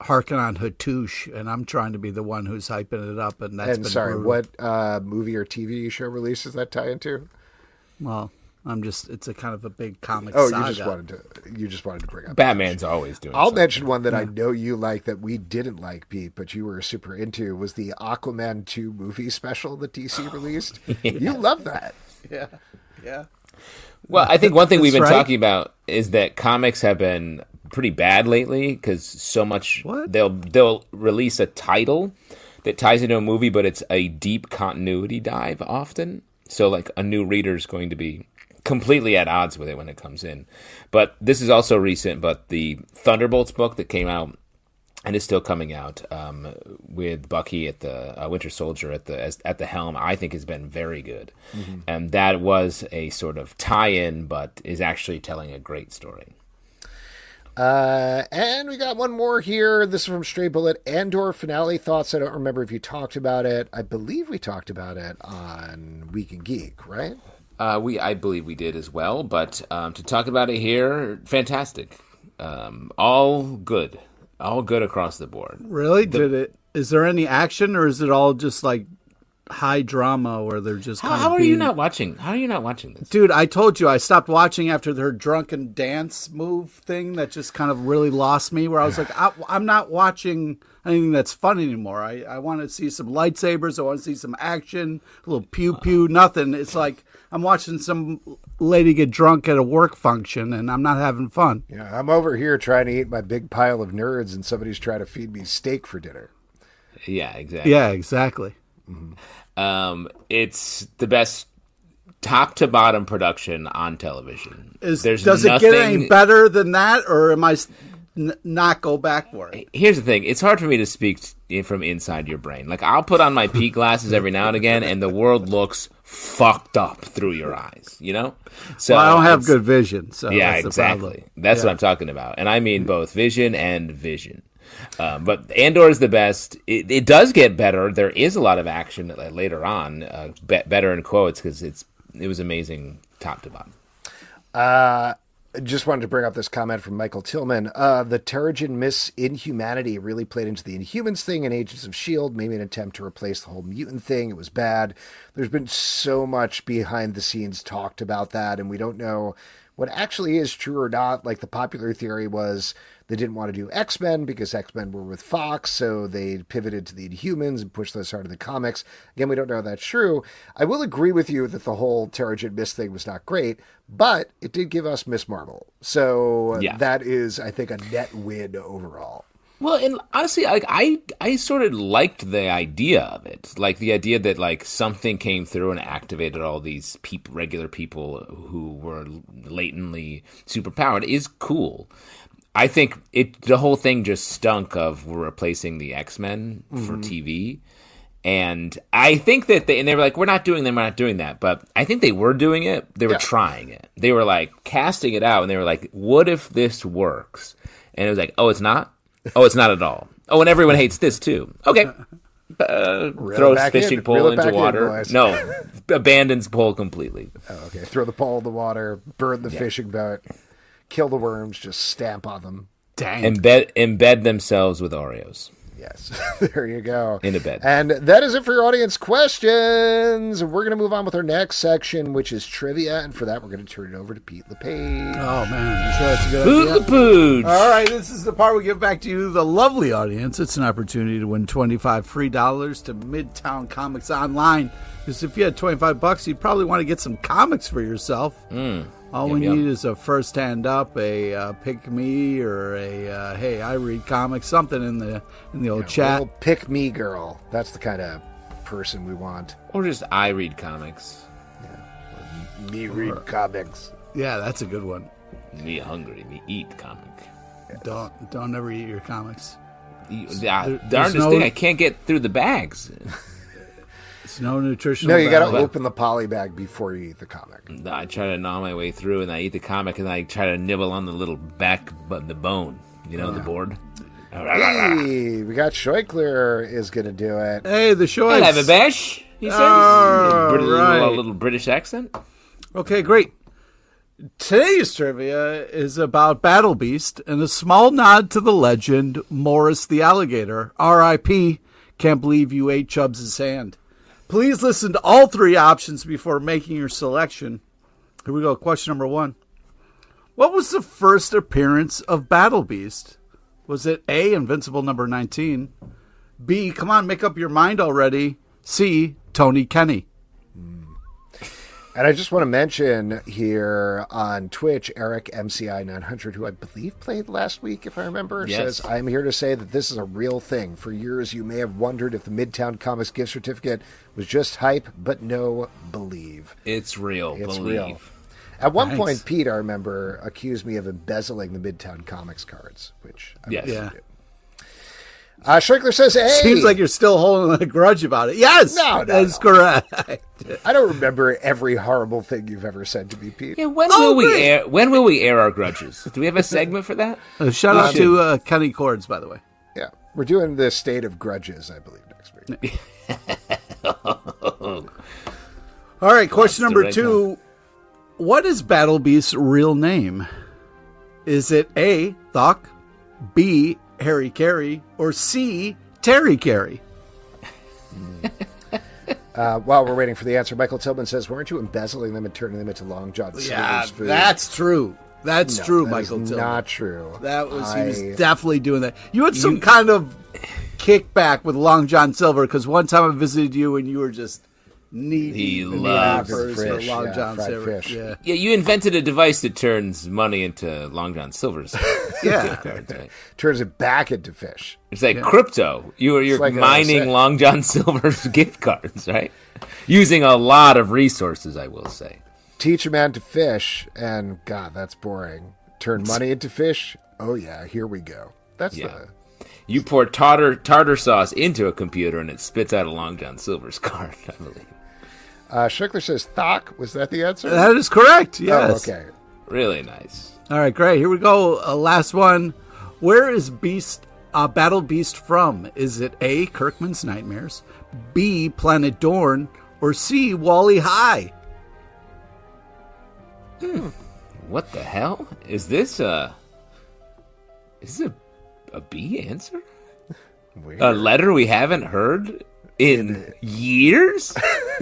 harking on Hattush, and I'm trying to be the one who's hyping it up, and that's and been sorry, brutal. what uh, movie or T V show releases that tie into? Well, I'm just, it's a kind of a big comic Oh, saga. you just wanted to, you just wanted to bring up Batman's always doing I'll something. mention one that I know you like that we didn't like, Pete, but you were super into, was the Aquaman two movie special that D C released. Yeah. You love that. Yeah, yeah. Well, I think one thing we've been That's right. talking about is that comics have been pretty bad lately because so much What? they'll they'll release a title that ties into a movie, but it's a deep continuity dive often. So like a new reader is going to be completely at odds with it when it comes in. But this is also recent, but the Thunderbolts book that came out and is still coming out um, with Bucky at the uh, Winter Soldier at the as, at the helm, I think has been very good. Mm-hmm. And that was a sort of tie-in, but is actually telling a great story. Uh, and we got one more here. This is from Stray Bullet. Andor finale thoughts. I don't remember if you talked about it. I believe we talked about it on Week in Geek, right? Uh, we, I believe we did as well, but um, to talk about it here, fantastic. Um, all good. All good across the board. Really? The, Did it? Is there any action, or is it all just like high drama where they're just? How, kind how of are being... you not watching? How are you not watching this, dude? I told you I stopped watching after her drunken dance move thing that just kind of really lost me. Where I was like, I, I'm not watching anything that's fun anymore. I I want to see some lightsabers. I want to see some action. A little pew pew. Nothing. It's like I'm watching some lady get drunk at a work function, and I'm not having fun. Yeah, I'm over here trying to eat my big pile of nerds, and somebody's trying to feed me steak for dinner. Yeah, exactly. Yeah, exactly. Mm-hmm. Um, it's the best top to bottom production on television. Is, There's does nothing... it get any better than that, or am I n- not go back for it? Here's the thing. It's hard for me to speak from inside your brain. Like, I'll put on my Pete glasses every now and again, and the world looks fucked up through your eyes, you know? So well, I don't have good vision, so yeah, that's the exactly. problem. That's yeah. what I'm talking about. And I mean both vision and vision. Um, but Andor is the best. It, it does get better. There is a lot of action later on, uh, be- better in quotes, because it's it was amazing top to bottom. Uh, just wanted to bring up this comment from Michael Tillman. Uh, the Terrigen Mist's inhumanity really played into the Inhumans thing in Agents of S H I E L D, maybe an attempt to replace the whole mutant thing. It was bad. There's been so much behind the scenes talked about that, and we don't know what actually is true or not. Like, the popular theory was they didn't want to do X-Men because X-Men were with Fox, so they pivoted to the Inhumans and pushed those hard in the comics. Again, we don't know if that's true. I will agree with you that the whole Terrigen Mist thing was not great, but it did give us Miz Marvel. So yeah. that is, I think, a net win overall. Well, and honestly, like I, I sort of liked the idea of it, like the idea that like something came through and activated all these people, regular people who were latently superpowered is cool. I think it the whole thing just stunk of we're replacing the X-Men mm-hmm. for T V, and I think that they and they were like, we're not doing them, we're not doing that, but I think they were doing it. They were yeah. trying it. They were like casting it out, and they were like, what if this works? And it was like, oh, it's not. Oh, it's not at all. Oh, and everyone hates this too. Okay. Uh, throws fishing in. pole Reel into water. In, no, abandons pole completely. Oh, okay. Throw the pole in the water, burn the yeah. fishing boat, kill the worms, just stamp on them. Dang. Embed, embed themselves with Oreos. Yes, there you go. In a bed. And that is it for your audience questions. We're going to move on with our next section, which is trivia. And for that, we're going to turn it over to Pete LePage. Oh, man. You sure that's a good Food idea? the pooch. All right. This is the part we give back to you, the lovely audience. It's an opportunity to win twenty-five free dollars to Midtown Comics Online. Because if you had twenty-five bucks, you'd probably want to get some comics for yourself. Mm. All yum, we yum. need is a first hand up, a uh, pick me, or a uh, hey, I read comics, something in the in the old yeah, chat. Pick me girl. That's the kind of person we want. Or just I read comics. Yeah. Me read or, comics. Yeah, that's a good one. Me hungry. Me eat comic. Yes. Don't don't ever eat your comics. Eat, uh, there, darndest no, thing, I can't get through the bags. It's no nutritional. No, you got to value. open the poly bag before you eat the comic. I try to gnaw my way through, and I eat the comic, and I try to nibble on the little back, but the bone, you know, yeah. the board. Hey, we got Scheukler is going to do it. Hey, the show. I'll have a bash. He says, oh, British, right. a little British accent. Okay, great. Today's trivia is about Battle Beast and a small nod to the legend Morris the Alligator. R I P Can't believe you ate Chubbs' hand. Please listen to all three options before making your selection. Here we go. Question number one. What was the first appearance of Battle Beast? Was it A, Invincible number nineteen? B, come on, make up your mind already. C, Tony Kenny. And I just want to mention here on Twitch, Eric M C I nine hundred, who I believe played last week, if I remember, yes. says, I'm here to say that this is a real thing. For years, you may have wondered if the Midtown Comics gift certificate was just hype, but no, believe. It's real. It's believe. real. At one Nice. point, Pete, I remember, accused me of embezzling the Midtown Comics cards, which I Yes. yeah. Yeah. do. Uh, Schreckler says, hey! Seems like you're still holding a grudge about it. Yes, No, no, that's no. correct. I don't remember every horrible thing you've ever said to me, Pete. Yeah, when Oh, will we great. air? When will we air our grudges? Do we have a segment for that? Uh, shout out to uh, Kenny Cords, by the way. Yeah. We're doing the State of Grudges, I believe, next week. All right, question number right two. What is Battle Beast's real name? Is it A, Thok, B, Harry Carey, or C, Terry Carey? Uh, while we're waiting for the answer, Michael Tillman says, weren't you embezzling them and turning them into Long John Silver's food? that's true. That's No, true, that is Michael Tillman. not true. That was he I- was definitely doing that. You had some kind of kickback with Long John Silver because one time I visited you and you were just knee He deep in the loves offers for fish, Long yeah, John fried Silver. fish. Yeah, Yeah, you invented a device that turns money into Long John Silver's yeah. cards, right? Turns it back into fish. It's like crypto. You are you're like a- mining Long John Silver's gift cards, right? Using a lot of resources, I will say. Teach a man to fish, and God, that's boring. Turn money into fish? Oh, yeah, here we go. That's Yeah. the... You pour tartar tartar sauce into a computer and it spits out a Long John Silver's card, I believe. Uh, Schreckler says, Thok. Was that the answer? That is correct. Yes. Oh, okay. Really nice. All right, great. Here we go. Uh, last one. Where is Beast, uh, Battle Beast from? Is it A, Kirkman's Nightmares, B, Planet Dorn, or C, Wally High? What the hell? Is this a... Is this a, a B answer? Weird. A letter we haven't heard in years?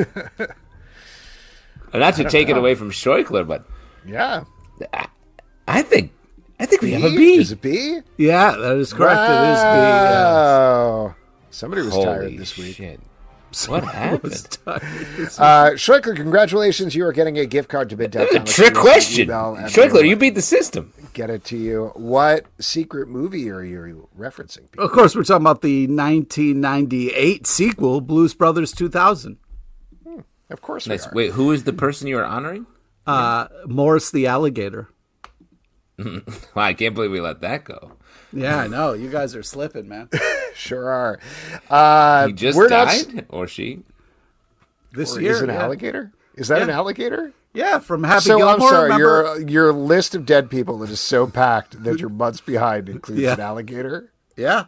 Not to take it away from Schreckler, but Yeah. I, I think I think we have a B? B. Is it B? Yeah, that is correct. It is B. Yes. Oh. Somebody was Holy tired this week. shit. What happened? Uh, Schreckler, congratulations. You are getting a gift card to Midtown Comics. Trick Use question. the email and Schreckler, we'll you beat the system. Get it to you. What secret movie are you referencing? Pete? Of course, we're talking about the nineteen ninety-eight sequel, Blues Brothers two thousand. Of course we Nice. are. Wait, who is the person you are honoring? Uh, Morris the Alligator. Wow, I can't believe we let that go. Yeah, I know. You guys are slipping, man. Sure are. Uh, He just we're not s- died, or she? This Or year. is it an yeah. alligator? Is that an Yeah. alligator? Yeah, from Happy So Gilmore. I'm sorry, remember? your your list of dead people that is so packed that you're months behind includes Yeah. an alligator. Yeah.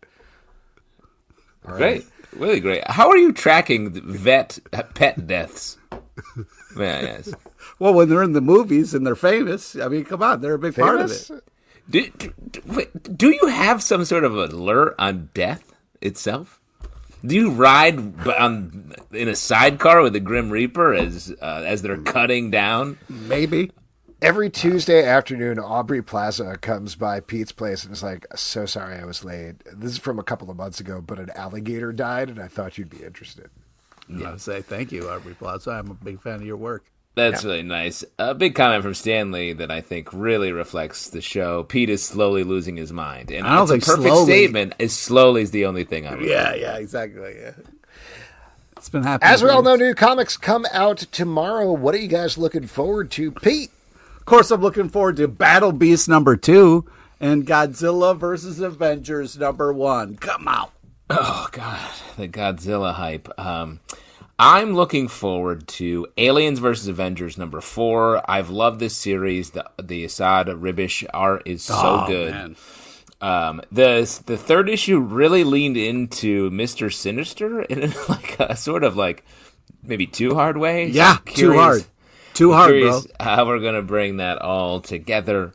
Great, really great. How are you tracking the vet pet deaths? Man, yes. Well, when they're in the movies and they're famous, I mean, come on, they're a big part of Famous? it. Do, do, do- wait, do you have some sort of allure on death itself? Do you ride b- on in a sidecar with the Grim Reaper as uh, as they're cutting down? Maybe. Every Tuesday afternoon, Aubrey Plaza comes by Pete's place and is like, so sorry I was late. This is from a couple of months ago, but an alligator died, and I thought you'd be interested. I would say thank you, Aubrey Plaza. I'm a big fan of your work. That's really nice. A big comment from Stanley that I think really reflects the show. Pete is slowly losing his mind, and I don't it's think a perfect slowly. statement. Is slowly is the only thing I'm. Yeah, yeah, exactly. Yeah. It's been happening. As we for all know, years. new comics come out tomorrow. What are you guys looking forward to, Pete? Of course, I'm looking forward to Battle Beast number two and Godzilla versus Avengers number one. Come out. Oh God, the Godzilla hype. Um, I'm looking forward to Aliens versus Avengers number four. I've loved this series. The the Assad Ribish art is so Oh, good. man. Um, the the third issue really leaned into Mister Sinister in like a sort of like maybe too hard way. Yeah, I'm too hard. Too hard, curious bro. How we're gonna bring that all together.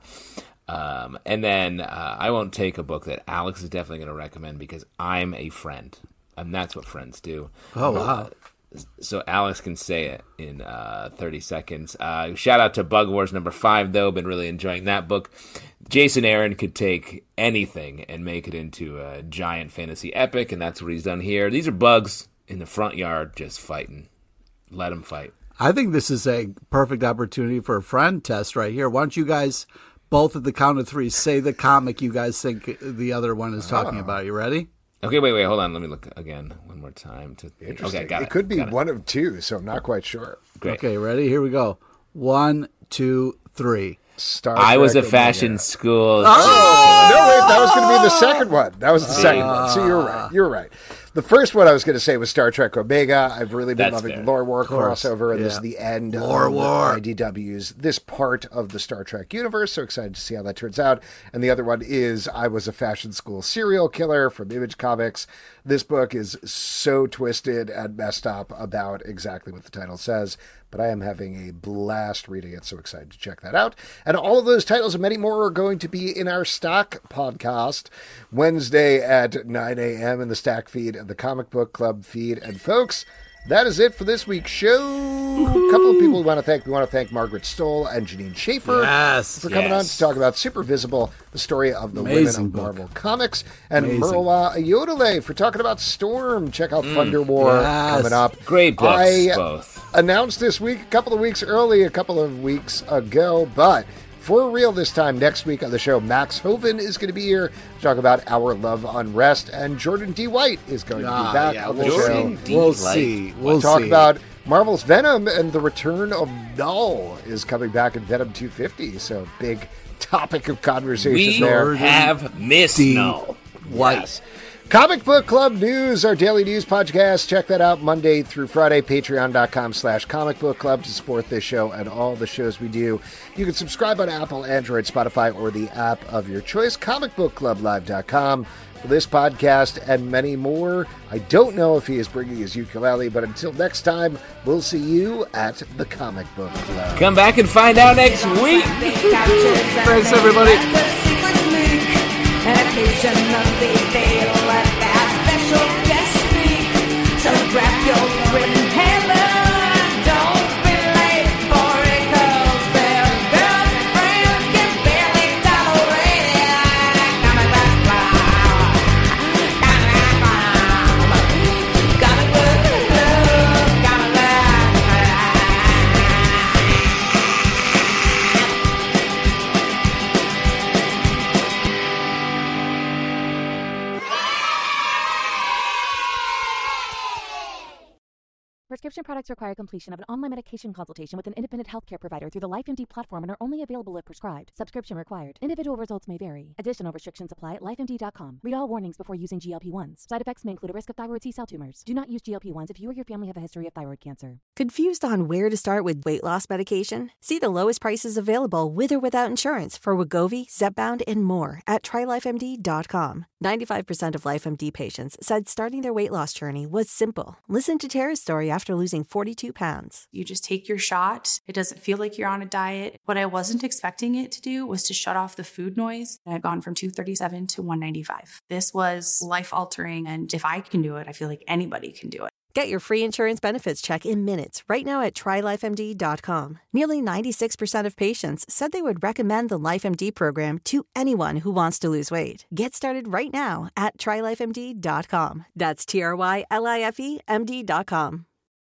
Um, and then uh, I won't take a book that Alex is definitely going to recommend because I'm a friend, and that's what friends do. Oh, wow. Uh, so Alex can say it in uh, thirty seconds. Uh, shout out to Bug Wars number five, though. Been really enjoying that book. Jason Aaron could take anything and make it into a giant fantasy epic, and that's what he's done here. These are bugs in the front yard just fighting. Let them fight. I think this is a perfect opportunity for a friend test right here. Why don't you guys... both at the count of three, say the comic you guys think the other one is talking oh. about. You ready? Okay, wait, wait, hold on. Let me look again one more time. To Interesting. Okay, got it. It could be got one it. of two, so I'm not quite sure. Great. Okay, ready? Here we go. One, two, three. Star I was a Trek fashion Omega. school. Oh! No, wait, that was going to be the second one. That was the second one. So you're right. You're right. The first one I was going to say was Star Trek Omega. I've really been That's loving fair. the Lore War crossover, and Yeah. this is the end Lore of War. I D W's, this part of the Star Trek universe. So excited to see how that turns out. And the other one is I Was a Fashion School Serial Killer from Image Comics. This book is so twisted and messed up about exactly what the title says, but I am having a blast reading it, so excited to check that out. And all of those titles and many more are going to be in our Stock podcast Wednesday at nine a.m. in the Stack feed and the Comic Book Club feed. And folks, that is it for this week's show. Woo-hoo. A couple of people we want to thank. We want to thank Margaret Stoll and Janine Schaefer yes, for coming yes. on to talk about Super Visible, the story of the Amazing women of book. Marvel Comics, and Amazing. Merwa Ayodele for talking about Storm. Check out Mm, Thunder War yes. coming up. Great books, I both. announced this week, a couple of weeks early, a couple of weeks ago, but for real this time, next week on the show, Max Hoven is going to be here to talk about Our Love Unrest, and Jordan D. White is going to Ah, be back yeah, on the we'll show. see. We'll see. We'll talk see. about Marvel's Venom, and the return of Null is coming back in Venom two fifty, so big topic of conversation We there. have missed D. no. White. Yes. Comic Book Club News, our daily news podcast. Check that out Monday through Friday, patreon.com slash comic book club to support this show and all the shows we do. You can subscribe on Apple, Android, Spotify, or the app of your choice, comic book club live dot com. For this podcast and many more, I don't know if he is bringing his ukulele, but until next time, we'll see you at the Comic Book Club. Come back and find out next week. Thanks, everybody. And occasionally they'll let that special guest speak. So grab your written hammer, don't be late for it, 'cause their girlfriends can barely tolerate it. Comic Book Club, Comic Book Club, Comic Book Prescription products require completion of an online medication consultation with an independent healthcare provider through the LifeMD platform and are only available if prescribed. Subscription required. Individual results may vary. Additional restrictions apply at life M D dot com. Read all warnings before using G L P one s. Side effects may include a risk of thyroid C-cell tumors. Do not use G L P one s if you or your family have a history of thyroid cancer. Confused on where to start with weight loss medication? See the lowest prices available with or without insurance for Wegovy, Zepbound, and more at try life M D dot com. ninety-five percent of LifeMD patients said starting their weight loss journey was simple. Listen to Tara's story after losing forty-two pounds. You just take your shot. It doesn't feel like you're on a diet. What I wasn't expecting it to do was to shut off the food noise. I had gone from two thirty-seven to one ninety-five. This was life-altering, and if I can do it, I feel like anybody can do it. Get your free insurance benefits check in minutes right now at try life M D dot com. Nearly ninety-six percent of patients said they would recommend the LifeMD program to anyone who wants to lose weight. Get started right now at try life M D dot com. That's T R Y L I F E M D dot com.